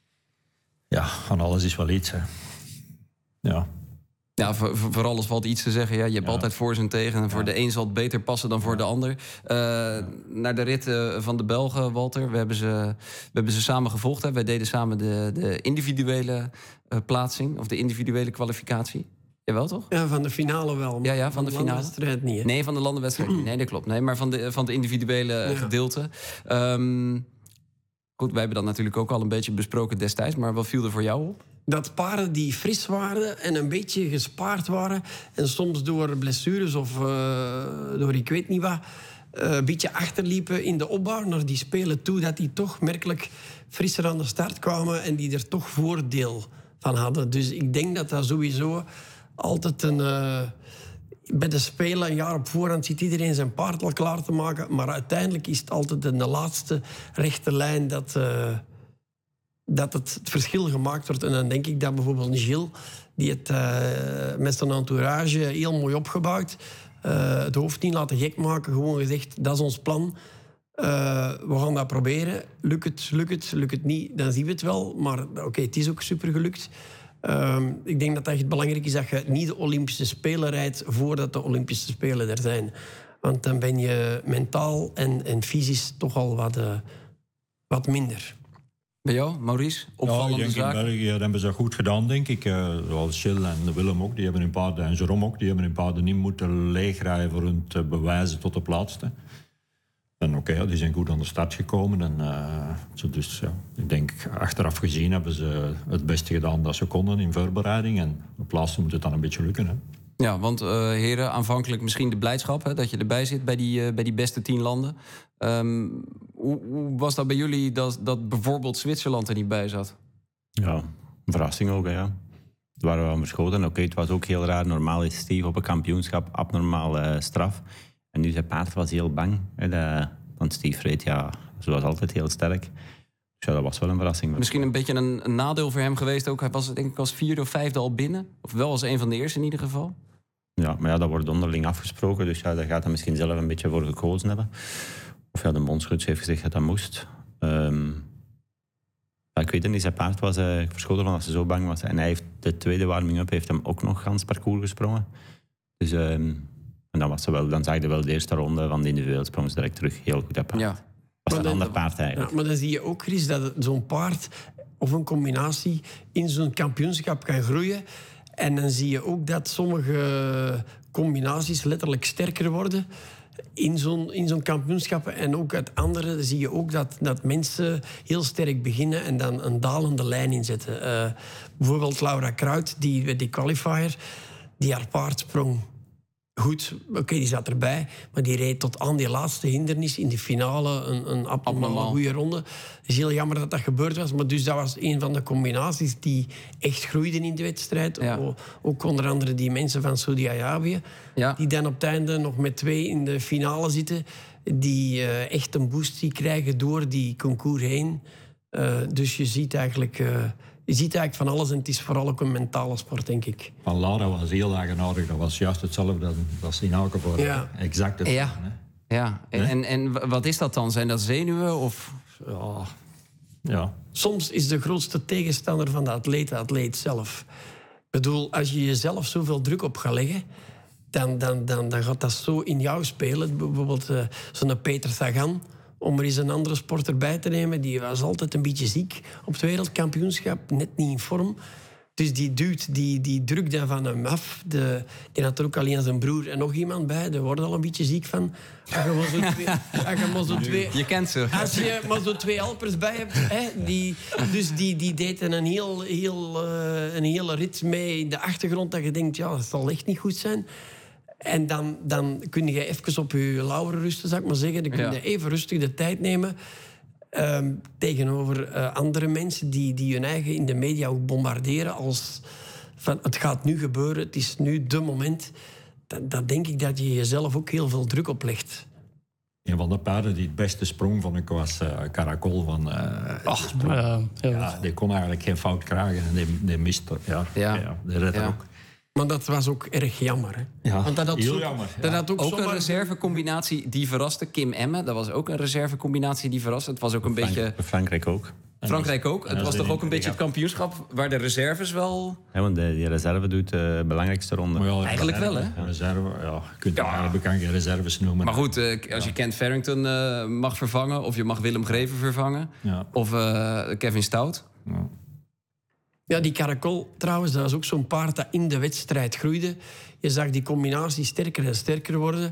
Ja, aan alles is wel iets, hè. Ja. Ja, voor, voor alles valt iets te zeggen. Ja, je hebt ja. altijd voor en tegen. En voor ja. de een zal het beter passen dan voor ja. de ander. Uh, ja. Naar de rit uh, van de Belgen, Walter. We hebben ze, we hebben ze samen gevolgd. Hè. Wij deden samen de, de individuele uh, plaatsing. Of de individuele kwalificatie. Jawel, toch? Ja, van de finale wel. Maar ja, ja, van, van de, de finale. Landenwedstrijd niet, hè? Nee, van de landenwedstrijd niet. Nee, dat klopt. Nee, maar van de, van de individuele ja. gedeelte. Um, goed, wij hebben dat natuurlijk ook al een beetje besproken destijds. Maar wat viel er voor jou op? Dat paarden die fris waren en een beetje gespaard waren... en soms door blessures of uh, door ik weet niet wat... Uh, een beetje achterliepen in de opbouw naar die spelen toe... dat die toch merkelijk frisser aan de start kwamen... en die er toch voordeel van hadden. Dus ik denk dat dat sowieso altijd een... Uh, bij de Spelen, een jaar op voorhand, zit iedereen zijn paard al klaar te maken... maar uiteindelijk is het altijd in de laatste rechte lijn... dat, uh, dat het, het verschil gemaakt wordt. En dan denk ik dat bijvoorbeeld Gilles... die het uh, met zijn entourage heel mooi opgebouwd... Uh, het hoofd niet laten gek maken, gewoon gezegd, dat is ons plan. Uh, we gaan dat proberen. Lukt het, lukt het, lukt het niet, dan zien we het wel. Maar oké, okay, het is ook super gelukt. Uh, ik denk dat het echt belangrijk is dat je niet de Olympische Spelen rijdt voordat de Olympische Spelen er zijn. Want dan ben je mentaal en, en fysisch toch al wat, uh, wat minder. Bij jou, Maurice? Opvallende ja, ik denk zaak? in België hebben ze dat goed gedaan, denk ik. Uh, zoals Gilles en Willem ook, die hebben hun paarden, en Jérôme ook, die hebben hun paarden niet moeten leegrijden voor hun te bewijzen tot op het laatste. En oké, okay, die zijn goed aan de start gekomen. En, uh, dus ja, ik denk, achteraf gezien hebben ze het beste gedaan dat ze konden in voorbereiding. En op het laatste moet het dan een beetje lukken, hè. Ja, want uh, heren, aanvankelijk misschien de blijdschap... Hè, dat je erbij zit bij die, uh, bij die beste tien landen. Um, hoe, hoe was dat bij jullie dat, dat bijvoorbeeld Zwitserland er niet bij zat? Ja, een verrassing ook, hè, ja. Het waren we aan verschoten. Oké, okay, het was ook heel raar. Normaal is Steve op een kampioenschap abnormaal uh, straf. En nu zijn paard was heel bang. Hè, de, want Steve reed, ja, zoals altijd heel sterk. Dus ja, dat was wel een verrassing. Misschien een beetje een, een nadeel voor hem geweest ook. Hij was denk ik als vierde of vijfde al binnen. Of wel als een van de eerste in ieder geval. Ja, maar ja, dat wordt onderling afgesproken. Dus ja, daar gaat hij misschien zelf een beetje voor gekozen hebben. Of ja, de bondscoach heeft gezegd dat dat moest. Um, ja, ik weet het niet, zijn paard was uh, verschoten van dat ze zo bang was. En hij heeft de tweede warming-up heeft hem ook nog gans parcours gesprongen. Dus um, en dan, was ze wel, dan zag je wel de eerste ronde van de individueel sprong ze direct terug heel goed op. Ja. Dat was een ander paard eigenlijk. Ja, maar dan zie je ook, Chris, dat zo'n paard of een combinatie in zo'n kampioenschap kan groeien. En dan zie je ook dat sommige combinaties letterlijk sterker worden in zo'n, in zo'n kampioenschap. En ook uit andere zie je ook dat, dat mensen heel sterk beginnen en dan een dalende lijn inzetten. Uh, bijvoorbeeld Laura Kruid, die, die qualifier, die haar paard sprong goed, oké, okay, die zat erbij. Maar die reed tot aan die laatste hindernis in de finale. Een, een abnormaal goede ronde. Het is heel jammer dat dat gebeurd was. Maar dus dat was een van de combinaties die echt groeiden in de wedstrijd. Ja. Ook, ook onder andere die mensen van Saudi-Arabië. Ja. Die dan op het einde nog met twee in de finale zitten. Die uh, echt een boost die krijgen door die concours heen. Uh, dus je ziet eigenlijk... Uh, Je ziet eigenlijk van alles en het is vooral ook een mentale sport, denk ik. Van Lara was heel eigenaardig. Dat was juist hetzelfde als in elke voor. Ja. Exact hetzelfde. Ja, Hè? ja. En, en, en wat is dat dan? Zijn dat zenuwen? Of? Ja. ja. Soms is de grootste tegenstander van de atleet de atleet zelf. Ik bedoel, als je jezelf zoveel druk op gaat leggen... dan, dan, dan, dan gaat dat zo in jou spelen. Bijvoorbeeld uh, zo'n Peter Sagan... om er eens een andere sporter bij te nemen. Die was altijd een beetje ziek op het wereldkampioenschap. Net niet in vorm. Dus die duwt, die, die drukt dan van hem af. De, die had er ook alleen zijn broer en nog iemand bij. Daar wordt al een beetje ziek van. Als je maar zo twee... Als je, maar zo twee Je kent ze. Als je maar zo twee helpers bij hebt. Hè, die, dus die, die deden een, heel, heel, uh, een hele rit mee in de achtergrond. Dat je denkt, ja, dat zal echt niet goed zijn. En dan, dan kun je even op je lauweren rusten, zou ik maar zeggen. Dan kun je Ja. even rustig de tijd nemen. Um, tegenover uh, andere mensen die, die hun eigen in de media ook bombarderen. Als van het gaat nu gebeuren, het is nu de moment. Dat, dat denk ik dat je jezelf ook heel veel druk oplegt. Een van de paarden die het beste sprong, vond ik, was uh, Caracol van... Uh, Ach, ja, heel ja, die kon eigenlijk geen fout krijgen. En die, die miste... Ja, Ja. ja. die redde Ja. ook. Maar dat was ook erg jammer. Hè? Ja, Want dat had heel zo, jammer, ja. Dat had ook, Ook zomaar... een reservecombinatie die verraste. Kim Emme, dat was ook een reservecombinatie die verraste. Het was ook een Frank- beetje... Frankrijk ook. Frankrijk ook. Het Ja, was dat toch is ook een beetje het kampioenschap waar de reserves wel... Ja, want de, die reserve doet de belangrijkste ronde. Maar ja, Eigenlijk wel, reserve, hè? Reserve, ja, je kunt ja. eigenlijk kan geen reserves noemen. Maar goed, eh, als je Kent Farrington eh, mag vervangen... of je mag Willem Greven vervangen... Ja. of eh, Kevin Stout... Ja. Ja, die Caracol trouwens, dat was ook zo'n paard dat in de wedstrijd groeide. Je zag die combinatie sterker en sterker worden.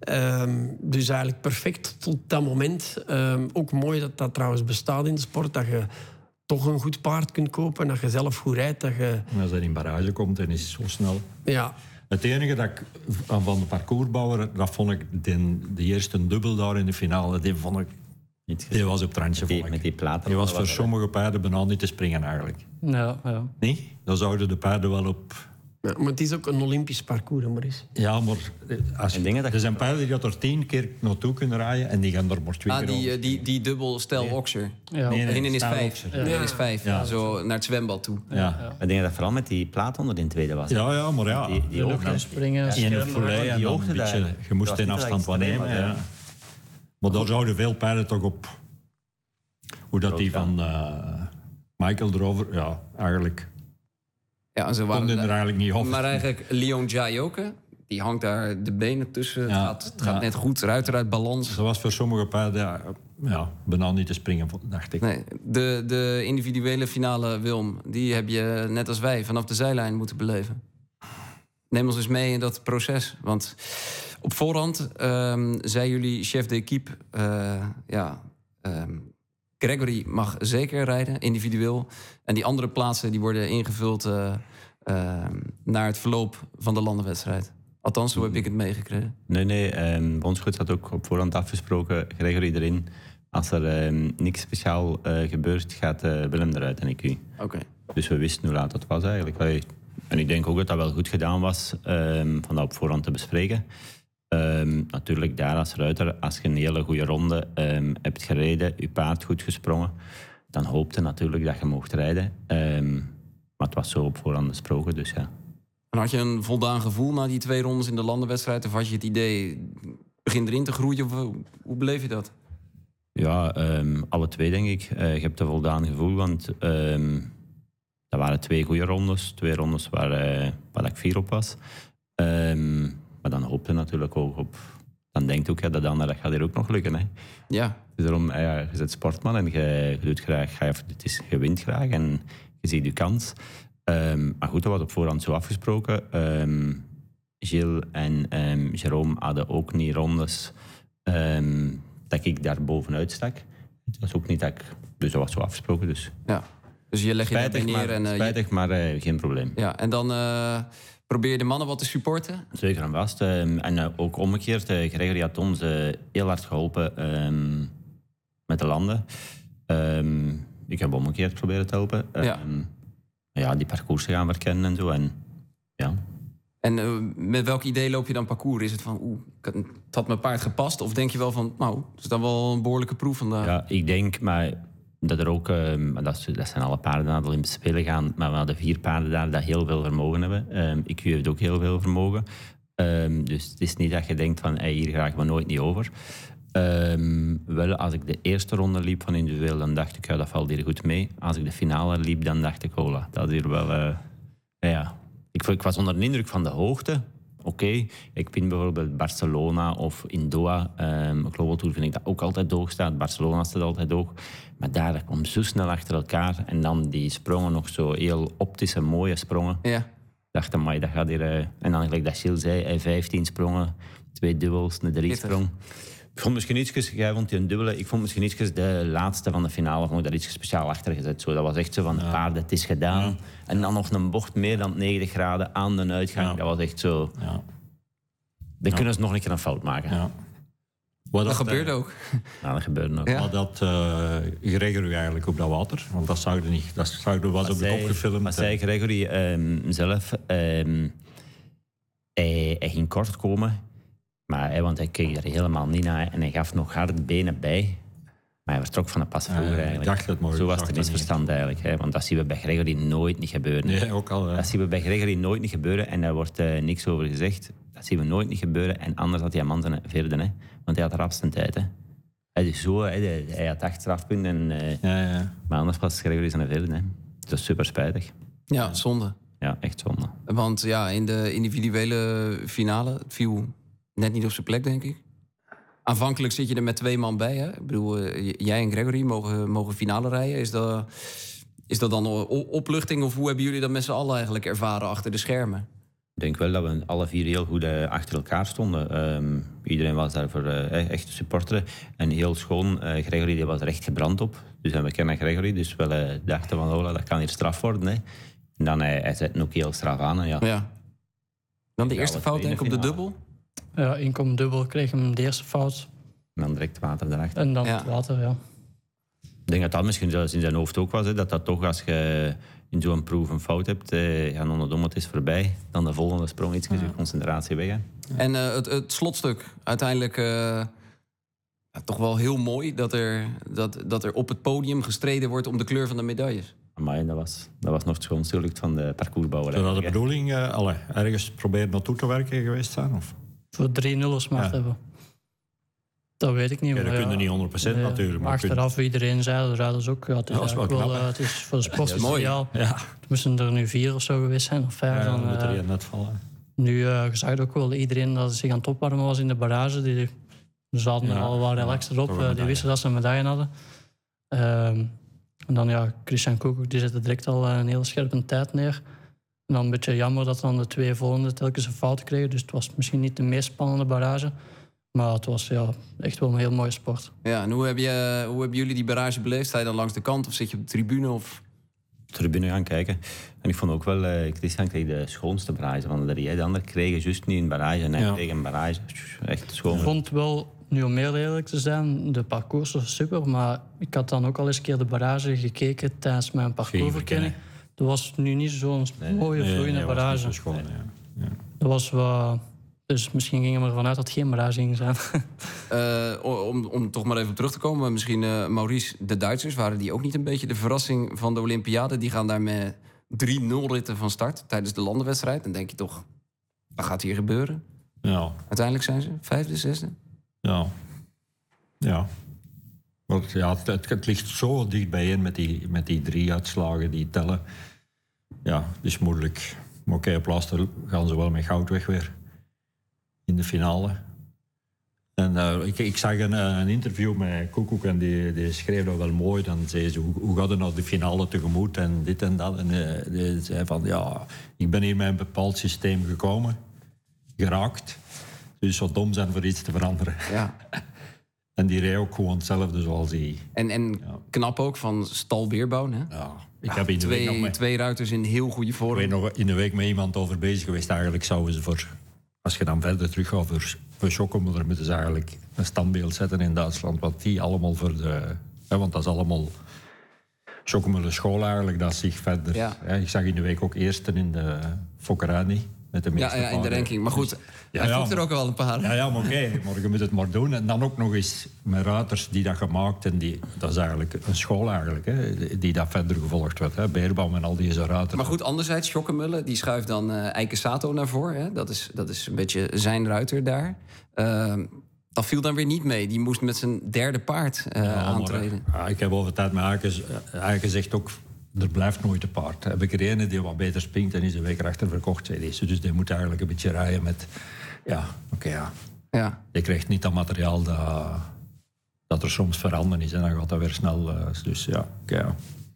Um, dus eigenlijk perfect tot dat moment. Um, ook mooi dat dat trouwens bestaat in de sport. Dat je toch een goed paard kunt kopen. Dat je zelf goed rijdt. Dat je... En als hij in barrage komt, dan is het zo snel. Ja. Het enige dat ik van de parcoursbouwer, dat vond ik de, de eerste dubbel daar in de finale, die vond ik... Niet Die was op het randje, met die, vond ik. met die platen. Die was dat voor er- sommige paarden bijna niet te springen, eigenlijk. Ja, ja. Nee? Dan zouden de paarden wel op... Ja, maar het is ook een Olympisch parcours, hè, Maurice. Ja, maar als En dingen dat- er zijn paarden die dat er tien keer naartoe kunnen rijden en die gaan er maar twee Ah, keer die, over. eh, die, die dubbel stel Oxer. Ja. Nee, nee. Hindernis is Style vijf. Oxer. Hindernis vijf. Ja. Zo naar het zwembad toe. Ja. Ik denk dat vooral met die plaat onder in het tweede was. Ja, ja, maar ja. Die, die hoogte. dan- Springen, in schermen. een foulée en die dan hoogte een beetje... daar. Je moest Dat was in niet afstand dat van extreem nemen. was, Ja. ja. Maar daar zouden veel paarden toch op... Hoe dat die van eh, Michael erover... Ja, eigenlijk... Ja, en ze Komt er waren, eigenlijk niet op. maar eigenlijk Leon Jayoke, die hangt daar de benen tussen. Het Ja. gaat, het gaat Ja. net goed, ruiter uit balans. Dat was voor sommige paarden ja, ja, bijna niet te springen, dacht ik. Nee, de, de individuele finale, Wilm, die heb je net als wij vanaf de zijlijn moeten beleven. Neem ons eens mee in dat proces. Want op voorhand um, zei jullie chef d'équipe... Uh, ja, um, Gregory mag zeker rijden, individueel. En die andere plaatsen die worden ingevuld uh, uh, naar het verloop van de landenwedstrijd. Althans, zo heb ik het meegekregen. Nee, nee. Um, Bondscoach had ook op voorhand afgesproken, Gregory erin. Als er um, niks speciaal uh, gebeurt, gaat uh, Willem eruit en ik u. Oké. Okay. Dus we wisten hoe laat het was eigenlijk. Allee, en ik denk ook dat dat wel goed gedaan was, um, van dat op voorhand te bespreken. Um, natuurlijk daar als ruiter, als je een hele goede ronde um, hebt gereden, je paard goed gesprongen, dan hoopte natuurlijk dat je mocht rijden. Um, maar het was zo op voorhand besproken, dus ja. En had je een voldaan gevoel na die twee rondes in de landenwedstrijd? Of had je het idee, begin erin te groeien? Of, hoe beleef je dat? Ja, um, alle twee denk ik. Uh, je hebt een voldaan gevoel, want um, dat waren twee goede rondes. Twee rondes waar, uh, waar ik vier op was. Um, maar dan hoopte je natuurlijk ook op... Dan denkt ook, ja, dat, dan, dat gaat hier ook nog lukken. Hè. Ja. Dus daarom, ja, je bent sportman en je, je doet graag... Je, het is, je wint graag en je ziet je kans. Um, maar goed, dat was op voorhand zo afgesproken. Um, Gilles en um, Jérôme hadden ook niet rondes... Um, dat ik daar bovenuit stak. Het was ook niet dat ik... Dus dat was zo afgesproken, dus... Ja. Dus je leg je Spijtig, daarbij neer maar, en... Uh, spijtig, je, maar uh, geen probleem. ja, en dan... Uh, Probeer je de mannen wat te supporten? Zeker en vast. Um, en uh, ook omgekeerd, uh, Gregory had ons uh, heel hard geholpen um, met de landen. Um, ik heb omgekeerd proberen te helpen. Um, ja. ja, die parcoursen gaan verkennen en zo. En, ja. en uh, met welk idee loop je dan parcours? Is het van, oeh, het had mijn paard gepast? Of denk je wel van, nou, het is dan wel een behoorlijke proef vandaag? Ja, ik denk, maar dat er ook, um, dat, dat zijn alle paarden naar de Olympische Spelen gaan, maar we hadden vier paarden daar die heel veel vermogen hebben. Um, I Q heeft ook heel veel vermogen. Um, dus het is niet dat je denkt van, hey, hier raken we nooit niet over. Um, wel, als ik de eerste ronde liep van individueel, dan dacht ik, ja, dat valt hier goed mee. Als ik de finale liep, dan dacht ik, oh, dat is hier wel... Uh, ja. ik, ik was onder de indruk van de hoogte. Oké, okay. Ik vind bijvoorbeeld Barcelona of in Doha, um, Global Tour vind ik dat ook altijd hoog staat. Barcelona staat altijd hoog. Maar daar, dat komt zo snel achter elkaar. En dan die sprongen nog zo heel optische, mooie sprongen. Ja. Ik dacht, amai, dat gaat hier... Uh, en dan, gelijk dat Gilles zei, vijftien sprongen, twee dubbels, een drie sprong. Ik vond misschien ietsjes, jij vond die een dubbele, ik vond misschien ietsjes de laatste van de finale, vond ik daar iets speciaal achter gezet. Zo, dat was echt zo van, ja. Paarden, het is gedaan. Ja. En dan nog een bocht meer dan negentig graden aan de uitgang. Ja. Dat was echt zo... Ja. Dan ja. kunnen ze nog een keer een fout maken. Ja. Wat dat, dat gebeurde uh, ook. Ja, dat gebeurde ook. Ja. Maar dat uh, Gregory eigenlijk op dat water, want dat zou je niet, dat zou je wat op de kop gefilmd. Maar zei Gregory um, zelf, um, hij, hij ging kort komen. Maar, hè, want hij keek er helemaal niet naar en hij gaf nog hard benen bij. Maar hij vertrok van de pas vroeger uh, eigenlijk. Dacht het mooi, Zo was het misverstand eigenlijk. Hè, want dat zien we bij Gregory nooit niet gebeuren. Nee, ook al, dat zien we bij Gregory nooit niet gebeuren en daar wordt uh, niks over gezegd. Dat zien we nooit niet gebeuren. En anders had hij een man zijn vierde, hè, want hij had de rapste tijd. Hè. Hij, is zo, hè, hij had acht strafpunten. En, uh, ja, ja. Maar anders was Gregory zijn vierde. Hè. Dat is super spijtig. Ja, zonde. Ja, echt zonde. Want ja, in de individuele finale, het viel net niet op zijn plek, denk ik. Aanvankelijk zit je er met twee man bij. Hè? Ik bedoel, uh, jij en Gregory mogen, mogen finale rijden. Is dat, is dat dan opluchting? Of hoe hebben jullie dat met z'n allen eigenlijk ervaren achter de schermen? Ik denk wel dat we alle vier heel goed uh, achter elkaar stonden. Um, iedereen was daar voor uh, echt supporteren. En heel schoon, uh, Gregory die was er echt gebrand op. Dus we kennen Gregory, dus we uh, dachten van, oh, dat kan hier straf worden. Hè. En dan hij, hij zet ook heel straf aan. Ja. Ja. Dan de ja, eerste fout, denk ik, op de dubbel? Ja, inkom dubbel kreeg hem de eerste fout. En dan direct water erachter. En dan ja. het water, ja. Ik denk dat dat misschien zelfs in zijn hoofd ook was. Hè, dat dat toch als je in zo'n proef een fout hebt, eh, ja, onderdom, het is voorbij. Dan de volgende sprong iets, ja. Je concentratie weg. Hè. Ja. En uh, het, het slotstuk, uiteindelijk uh, ja, toch wel heel mooi dat er, dat, dat er op het podium gestreden wordt om de kleur van de medailles. Maar dat was, dat was nog het schoonste geluk van de parcoursbouwer. Zou dat de bedoeling uh, alle, ergens proberen naartoe te werken geweest zijn? Of? Voor drie nul smart ja. hebben. Dat weet ik niet. Ja, dat kun je ja, niet honderd procent nee, natuurlijk. Maar achteraf, kun... iedereen zei, de rijders ook. Ja, het, is ja, wel wel, uh, het is voor de sportspeciaal. Ja, ja. Het moesten er nu vier of zo geweest zijn, of vijf. Ja, dan, dan moet er uh, net vallen. Nu uh, je zag ook wel iedereen dat zich aan het opwarmen was in de barrage. Die, die zaten ja, al wat relaxed ja, erop. Uh, die wisten dat ze een medaille hadden. Uh, en dan ja, Christian Koekoek, die zette direct al een hele scherpe tijd neer. En dan een beetje jammer dat dan de twee volgende telkens een fout kregen. Dus het was misschien niet de meest spannende barrage. Maar het was ja, echt wel een heel mooie sport. Ja, en hoe, heb je, hoe hebben jullie die barrage beleefd? Sta je dan langs de kant of zit je op de tribune? Of... De tribune gaan kijken. En ik vond ook wel, uh, Christian kreeg de schoonste barrage van de drie. De anderen kregen juist niet een barrage en hij ja. kreeg een barrage. Echt schoon. Ik vond wel, nu om meer eerlijk te zijn, de parcours was super. Maar ik had dan ook al eens een keer de barrage gekeken tijdens mijn parcoursverkenning. Dat was nu niet zo'n nee, mooie, nee, vloeiende nee, barrage. Was schoon, nee. ja. Dat was wel... Dus misschien gingen we ervan uit dat het geen barrage ging zijn. uh, om, om toch maar even terug te komen. Misschien uh, Maurice, de Duitsers, waren die ook niet een beetje de verrassing van de Olympiade? Die gaan daar met drie nul ritten van start tijdens de landenwedstrijd. Dan denk je toch, wat gaat hier gebeuren? Ja. Uiteindelijk zijn ze vijfde, zesde? Ja. Ja. Want ja, het, het ligt zo dicht bijeen met die, met die drie uitslagen die tellen. Ja, het is moeilijk. Maar oké, op laatste gaan ze wel met goud weg weer. In de finale. En uh, ik, ik zag een, een interview met Koekoek en die, die schreef dat wel mooi. Dan zei ze, hoe, hoe gaat het nou de finale tegemoet en dit en dat. En uh, die zei van, ja, ik ben hier met een bepaald systeem gekomen. Geraakt. Dus het zou dom zijn voor iets te veranderen. Ja. En die reed ook gewoon hetzelfde zoals die... En, en Ja. knap ook van Stal Beerbouw, hè? Ja, ik heb in de week nog Twee, met, twee ruiters in heel goede ik vorm. ben nog in de week met iemand over bezig geweest. Eigenlijk zouden ze voor... Als je dan verder terug gaat voor, voor Schokkemöller, moeten ze eigenlijk een standbeeld zetten in Duitsland. Wat die allemaal voor de... Hè, want dat is allemaal... Schokkemöller school eigenlijk, dat zich verder... Ja. Hè, ik zag in de week ook eerste in de Fokkerani. Met de Ja, meeste ja, in de paarden. ranking. Maar goed, Ja, hij ja, fokt er maar- ook wel een paar. Ja, ja, maar oké, maar je moet het maar doen. En dan ook nog eens met ruiters die dat gemaakt en die, dat is eigenlijk een school eigenlijk, hè, die dat verder gevolgd werd. Hè. Beerbaum en al die ruiters. Maar goed, anderzijds, Schokkemöller, die schuift dan uh, Eike Sato naar voren. Hè? Dat, is, dat is een beetje zijn ruiter daar. Uh, dat viel dan weer niet mee. Die moest met zijn derde paard uh, Ja, maar, aantreden. ja, ik heb over tijd met Eike Eike gezegd ook... Er blijft nooit een paard. Heb ik er ene die wat beter springt en is een week erachter verkocht. Zei deze. Dus die moet eigenlijk een beetje rijden met... Ja, oké, okay, ja. Ja. Je krijgt niet dat materiaal dat, dat er soms veranderd is. En dan gaat dat weer snel. Uh, dus ja, oké, okay, ja.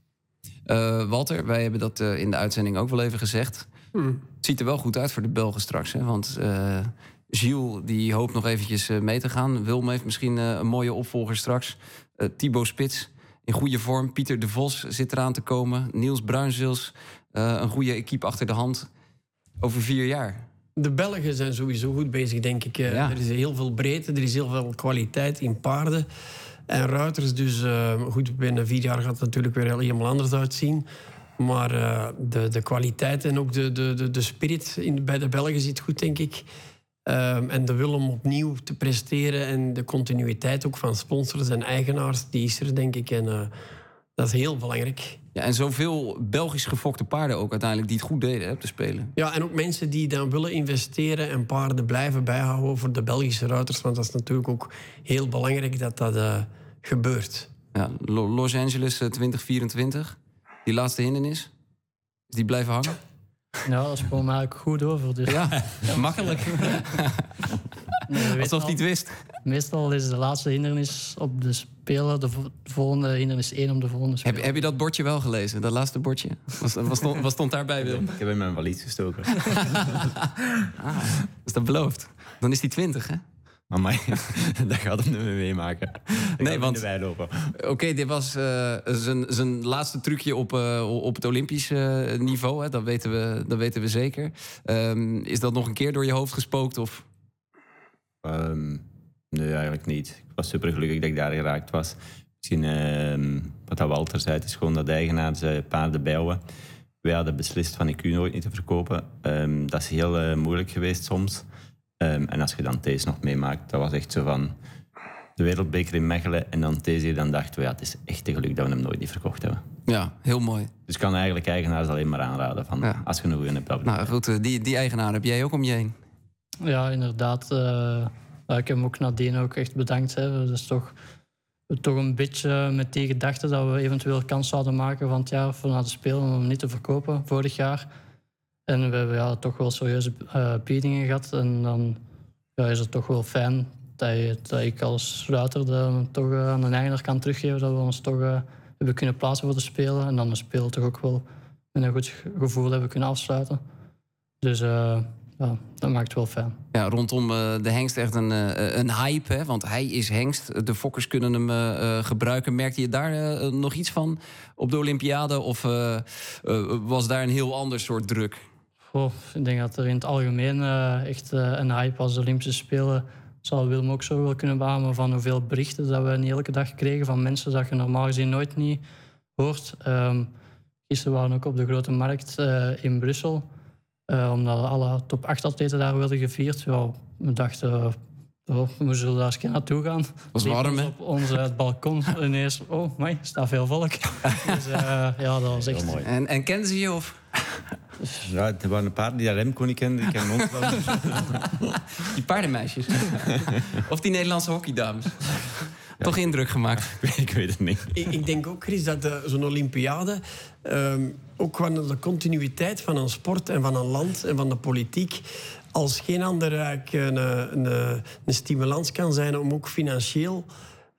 Uh, Walter, wij hebben dat uh, in de uitzending ook wel even gezegd. Hmm. Het ziet er wel goed uit voor de Belgen straks. Hè? Want uh, Gilles die hoopt nog eventjes uh, mee te gaan. Wilm heeft misschien uh, een mooie opvolger straks. Uh, Thibaut Spits in goede vorm. Pieter de Vos zit eraan te komen. Niels Bruinzils, uh, een goede equipe achter de hand. Over vier jaar. De Belgen zijn sowieso goed bezig, denk ik. Uh, ja. Er is heel veel breedte, er is heel veel kwaliteit in paarden en ruiters. Dus uh, goed, binnen vier jaar gaat het natuurlijk weer helemaal anders uitzien. Maar uh, de, de kwaliteit en ook de, de, de, de spirit in, bij de Belgen zit goed, denk ik. Um, en de wil om opnieuw te presteren en de continuïteit ook van sponsors en eigenaars, die is er, denk ik. En uh, dat is heel belangrijk. Ja, en zoveel Belgisch gefokte paarden ook uiteindelijk die het goed deden hè, op de Spelen. Ja, en ook mensen die dan willen investeren en paarden blijven bijhouden voor de Belgische ruiters. Want dat is natuurlijk ook heel belangrijk dat dat uh, gebeurt. Ja, Los Angeles uh, twintig vierentwintig, die laatste hindernis, is die blijven hangen? Ja, dat is gewoon eigenlijk goed over. Dus. Ja, ja, makkelijk. Nee, alsof hij het wist. Meestal is de laatste hindernis op de Spelen de volgende hindernis één om de volgende Spelen. Heb, heb je dat bordje wel gelezen, dat laatste bordje? Wat, wat, stond, wat stond daarbij, Willem? Ik heb in mijn valies gestoken. Ah, is dat beloofd? Dan is die twintig, hè? Amai, dat gaat hem niet meer meemaken. Dat nee, want... Oké, okay, dit was uh, zijn laatste trucje op, uh, op het Olympisch uh, niveau. Hè? Dat, weten we, dat weten we zeker. Um, is dat nog een keer door je hoofd gespookt? Of? Um, nee, eigenlijk niet. Ik was super gelukkig dat ik daar geraakt was. Misschien uh, wat Walter zei, het is gewoon dat eigenaars uh, paarden bijhouden. Wij hadden beslist van ik u nooit niet te verkopen. Um, dat is heel uh, moeilijk geweest soms. Um, en als je dan deze nog meemaakt, dat was echt zo van de wereldbeker in Mechelen en dan deze, dan dachten we, ja, het is echt een geluk dat we hem nooit niet verkocht hebben. Ja, heel mooi. Dus ik kan eigenlijk eigenaars alleen maar aanraden van, ja. Als je een goede hebt. Dat nou goed, die, die eigenaar heb jij ook om je heen? Ja, inderdaad. Uh, ik heb hem ook nadien ook echt bedankt. Hè. Dat is toch, toch een beetje met die gedachte dat we eventueel kans zouden maken van het jaar voor naar de Spelen om hem niet te verkopen vorig jaar. En we hebben ja, toch wel serieuze uh, biedingen gehad. En dan ja, is het toch wel fijn dat, je, dat ik als ruiter de, toch uh, aan een eigenaar kan teruggeven dat we ons toch uh, hebben kunnen plaatsen voor de Spelen. En dan de Spelen toch ook wel met een goed gevoel hebben kunnen afsluiten. Dus uh, ja, dat maakt het wel fijn. Ja, rondom uh, de hengst echt een, uh, een hype, hè? Want hij is hengst. De fokkers kunnen hem uh, uh, gebruiken. Merkte je daar uh, nog iets van op de Olympiade? Of uh, uh, was daar een heel ander soort druk? Oh, ik denk dat er in het algemeen uh, echt uh, een hype was. De Olympische Spelen zal Willem ook zo wel kunnen beamen van hoeveel berichten dat we niet elke dag kregen van mensen dat je normaal gezien nooit niet hoort. Um, gisteren waren we ook op de Grote Markt uh, in Brussel. Uh, omdat alle top acht atleten daar werden gevierd. Ja, we dachten, oh, we zullen daar eens keer naartoe gaan. Was warm, hè? Op ons uh, balkon ineens, oh, my, er staat veel volk. Dus uh, ja, dat was echt mooi. En, en kenden ze je, of? Ja, er waren een paar die dat Remco niet kenden. Die kennen ons wel. Die paardenmeisjes. Of die Nederlandse hockeydames. Ja. Toch indruk gemaakt? Ik weet het niet. Ik, ik denk ook, Chris, dat uh, zo'n Olympiade... Um, ook qua de continuïteit van een sport en van een land en van de politiek... als geen ander eigenlijk een, een, een stimulans kan zijn om ook financieel...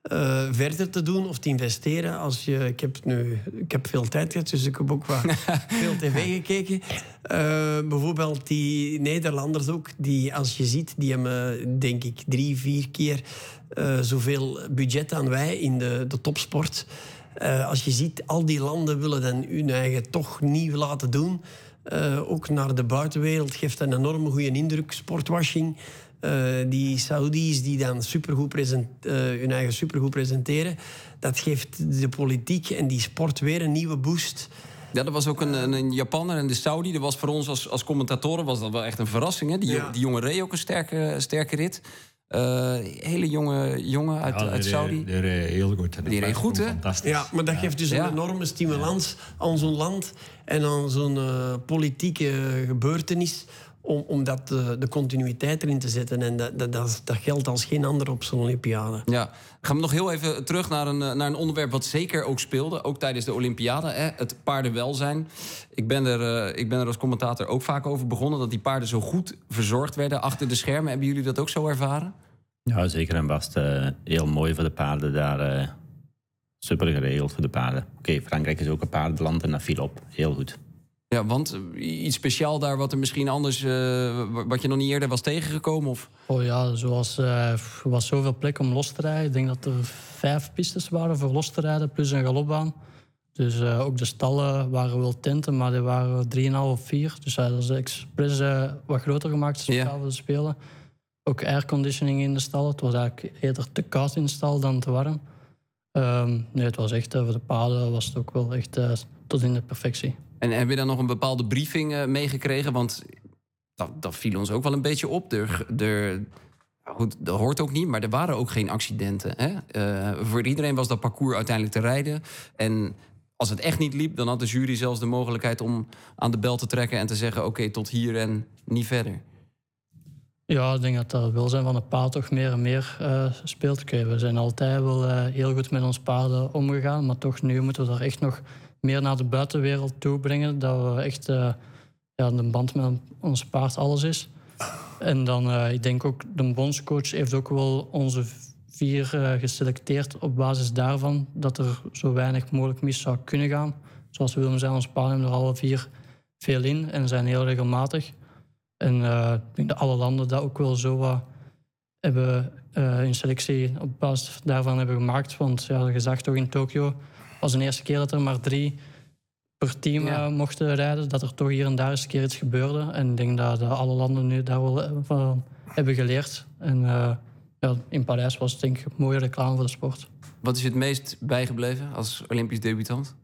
uh, verder te doen of te investeren. Als je, ik, heb nu, ik heb veel tijd gehad, dus ik heb ook wat veel tv gekeken. Uh, bijvoorbeeld die Nederlanders ook, die als je ziet, die hebben denk ik drie, vier keer uh, zoveel budget aan wij in de, de topsport. Uh, als je ziet, al die landen willen dan hun eigen toch nieuw laten doen. Uh, ook naar de buitenwereld geeft een enorme goede indruk. Sportwashing. Uh, die Saudis die dan supergoed present, uh, hun eigen supergoed presenteren. Dat geeft de politiek en die sport weer een nieuwe boost. Ja, dat was ook een, een Japaner en de Saudi. Dat was voor ons als, als commentatoren was dat wel echt een verrassing. Hè? Die, ja. die jongen reed ook een sterke, sterke rit. Uh, hele jonge jongen uit, ja, uit Saudi. Die reed heel goed. Die reed goed, hè? Ja, maar dat geeft dus ja. een enorme stimulans ja. aan zo'n land en aan zo'n uh, politieke gebeurtenis om, om dat, uh, de continuïteit erin te zetten. En dat, dat, dat, dat geldt als geen ander op zo'n Olympiade. Ja, gaan we nog heel even terug naar een, naar een onderwerp wat zeker ook speelde, ook tijdens de Olympiade, hè? Het paardenwelzijn. Ik ben, er, uh, ik ben er als commentator ook vaak over begonnen, dat die paarden zo goed verzorgd werden achter de schermen. Hebben jullie dat ook zo ervaren? Ja, zeker en vast. Uh, heel mooi voor de paarden daar. Uh, super geregeld voor de paarden. Oké, okay, Frankrijk is ook een paardenland en dat viel op. Heel goed. Ja, want iets speciaal daar wat er misschien anders, uh, wat je nog niet eerder was tegengekomen? Of? Oh ja, zoals uh, er was zoveel plek om los te rijden. Ik denk dat er vijf pistes waren voor los te rijden, plus een galopbaan. Dus uh, ook de stallen waren wel tenten, maar die waren drieënhalf of vier. Dus uh, dat is expres uh, wat groter gemaakt, speciaal ja. voor de Spelen. Ook airconditioning in de stallen. Het was eigenlijk eerder te koud in de stal dan te warm. Um, nee, het was echt, uh, voor de paarden was het ook wel echt uh, tot in de perfectie. En heb je dan nog een bepaalde briefing uh, meegekregen? Want dat, dat viel ons ook wel een beetje op. Er, er, goed, dat hoort ook niet, maar er waren ook geen accidenten. Hè? Uh, voor iedereen was dat parcours uiteindelijk te rijden. En als het echt niet liep, dan had de jury zelfs de mogelijkheid om aan de bel te trekken en te zeggen, oké, okay, tot hier en niet verder. Ja, ik denk dat dat welzijn van het paard toch meer en meer uh, speelt. Okay, we zijn altijd wel uh, heel goed met ons paarden omgegaan, maar toch nu moeten we daar echt nog meer naar de buitenwereld toe brengen. Dat we echt uh, ja, de band met ons paard alles is. En dan, uh, ik denk ook, de bondscoach heeft ook wel onze vier uh, geselecteerd op basis daarvan dat er zo weinig mogelijk mis zou kunnen gaan. Zoals Willem zei, ons paarden hebben er alle vier veel in en zijn heel regelmatig. En uh, ik denk dat alle landen dat ook wel zo uh, hebben uh, een selectie op basis daarvan hebben gemaakt. Want ja, je zag toch in Tokio, was de eerste keer dat er maar drie per team ja. uh, mochten rijden, dat er toch hier en daar eens een keer iets gebeurde. En ik denk dat, dat alle landen nu daar wel van hebben geleerd. En uh, ja, in Parijs was het denk ik een mooie reclame voor de sport. Wat is je het meest bijgebleven als Olympisch debutant?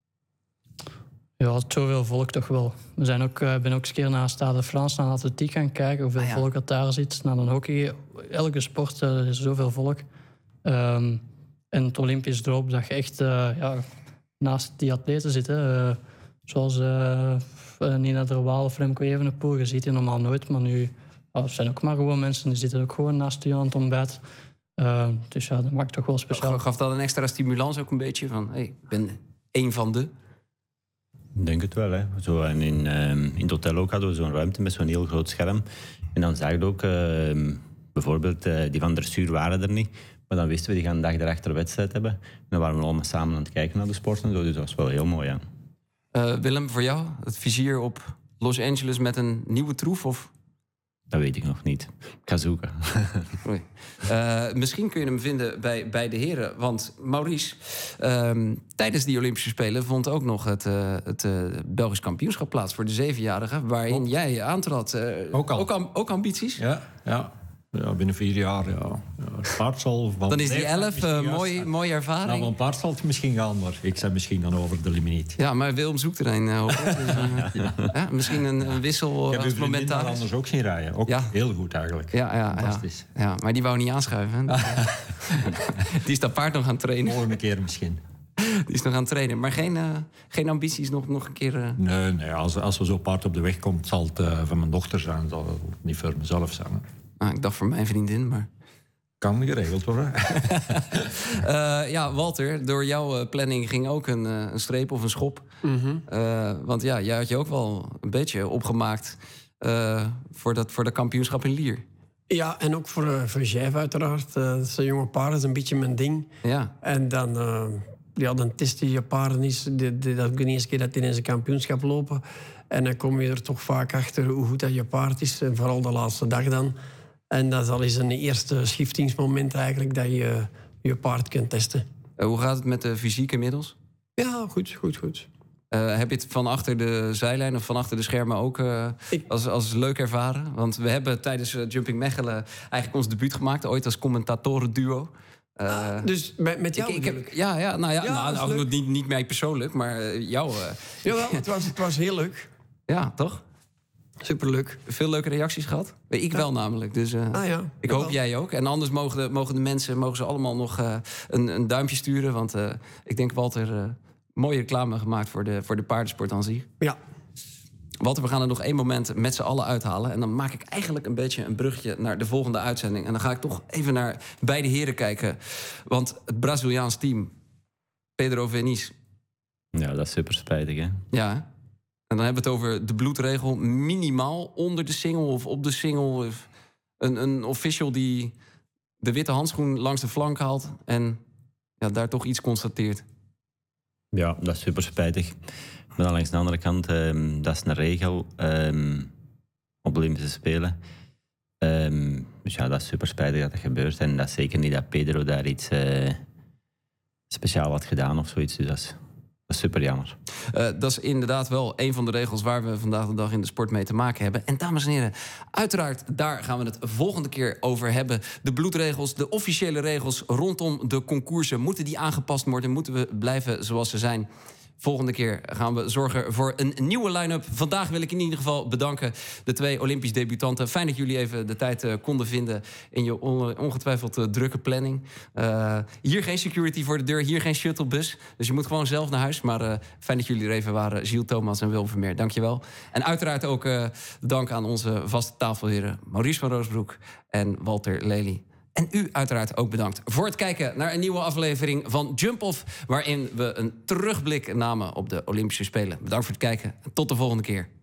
Ja, zoveel volk toch wel. We zijn ook, uh, ben ook eens een keer naar Stade de France, naar atletiek gaan kijken, hoeveel ah, ja. volk dat daar zit. Naar een hockey, elke sport uh, is zoveel volk. Um, en het Olympisch dorp, dat je echt uh, ja, naast die atleten zit. Hè. Uh, zoals uh, Nina de Waal of Remco Evenepoel, je ziet die normaal nooit. Maar nu uh, zijn ook maar gewoon mensen, die zitten ook gewoon naast je aan het ontbijt. Uh, dus ja, dat maakt toch wel speciaal. Gaf dat een extra stimulans ook een beetje? Van, hey, ik ben één van de... Ik denk het wel. Hè. Zo, en in, uh, in het hotel ook hadden we zo'n ruimte met zo'n heel groot scherm. En dan zag je ook, uh, bijvoorbeeld, uh, die van dressuur waren er niet. Maar dan wisten we, die gaan een dag daarachter wedstrijd hebben. En dan waren we allemaal samen aan het kijken naar de sport en zo. Dus dat was wel heel mooi, ja. Uh, Willem, voor jou, het vizier op Los Angeles met een nieuwe troef? Of? Dat weet ik nog niet. Ik ga zoeken. uh, misschien kun je hem vinden bij, bij de heren. Want Maurice, uh, tijdens die Olympische Spelen vond ook nog het, uh, het uh, Belgisch kampioenschap plaats voor de zevenjarigen. Waarin oh. jij aantrad. Uh, ook, al. Ook, am- ook ambities? Ja, ja. Ja, binnen vier jaar, ja. ja paard zal van dan is die elf uh, mooi, mooie ervaring. Nou, van paard zal het misschien gaan, maar ik zei misschien dan over de limiet. Ja, maar Willem zoekt er een, uh, hoop ik. Dus, uh, ja. Ja, misschien een, een wissel. Ik heb uw vriendin daar anders ook zien rijden. Ook ja. heel goed eigenlijk. Ja, ja, Fantastisch. Ja. Ja, maar die wou niet aanschuiven. Die is dat paard nog aan het trainen. Volgende keer misschien. Die is nog aan het trainen. Maar geen, uh, geen ambities nog, nog een keer... Uh... Nee, nee als, als er zo'n paard op de weg komt, zal het uh, van mijn dochter zijn. Zal het niet voor mezelf zijn. Hè. Ah, ik dacht voor mijn vriendin, maar... Kan geregeld worden. uh, ja, Walter, door jouw uh, planning ging ook een, uh, een streep of een schop. Mm-hmm. Uh, want ja, jij had je ook wel een beetje opgemaakt... Uh, voor, dat, voor dat kampioenschap in Lier. Ja, en ook voor, uh, voor Jijf uiteraard. Uh, dat is een jonge paar, dat is een beetje mijn ding. Ja. En dan, uh, ja, dan test je je paarden eens. Die, die, dat is de eerste keer dat die in zijn kampioenschap lopen. En dan kom je er toch vaak achter hoe goed dat je paard is. En vooral de laatste dag dan. En dat is al eens een eerste schiftingsmoment eigenlijk dat je je paard kunt testen. Uh, hoe gaat het met de fysiek inmiddels? Ja, goed, goed, goed. Uh, heb je het van achter de zijlijn of van achter de schermen ook uh, ik... als, als leuk ervaren? Want we hebben tijdens uh, Jumping Mechelen eigenlijk ons debuut gemaakt. Ooit als commentatorenduo. Uh, ah, dus met, met jou ik, ik heb, ja, ja, nou ja, ja nou, nou, niet, niet mij persoonlijk, maar uh, jou. Uh, Jawel, het was, het was heel leuk. Ja, toch? Superleuk. Veel leuke reacties gehad? Ik ja. wel namelijk. Dus uh, ah, ja. ik hoop jij ook. En anders mogen de, mogen de mensen mogen ze allemaal nog uh, een, een duimpje sturen. Want uh, ik denk Walter... Uh, mooie reclame gemaakt voor de, voor de paardensport aan zich. Ja. Walter, we gaan er nog één moment met z'n allen uithalen. En dan maak ik eigenlijk een beetje een bruggetje naar de volgende uitzending. En dan ga ik toch even naar beide heren kijken. Want het Braziliaans team, Pedro Vinícius. Ja, dat is super spijtig, hè? Ja. En dan hebben we het over de bloedregel. Minimaal onder de single of op de single. Een, een official die de witte handschoen langs de flank haalt. En ja, daar toch iets constateert. Ja, dat is super spijtig. Maar dan langs de andere kant, um, dat is een regel um, op Olympische Spelen. Um, dus ja, dat is super spijtig dat dat gebeurt. En dat is zeker niet dat Pedro daar iets uh, speciaal had gedaan of zoiets. Dus dat is, dat is super jammer. Uh, dat is inderdaad wel een van de regels waar we vandaag de dag in de sport mee te maken hebben. En dames en heren, uiteraard, daar gaan we het volgende keer over hebben. De bloedregels, de officiële regels rondom de concoursen. Moeten die aangepast worden? Moeten we blijven zoals ze zijn? Volgende keer gaan we zorgen voor een nieuwe line-up. Vandaag wil ik in ieder geval bedanken de twee Olympisch debutanten. Fijn dat jullie even de tijd uh, konden vinden in je on- ongetwijfeld uh, drukke planning. Uh, hier geen security voor de deur, hier geen shuttlebus. Dus je moet gewoon zelf naar huis. Maar uh, fijn dat jullie er even waren, Gilles Thomas en Wilm Vermeer. Dankjewel. En uiteraard ook uh, dank aan onze vaste tafelheren Maurice van Roosbroek en Walter Lely. En u uiteraard ook bedankt voor het kijken naar een nieuwe aflevering van Jump Off, waarin we een terugblik namen op de Olympische Spelen. Bedankt voor het kijken en tot de volgende keer.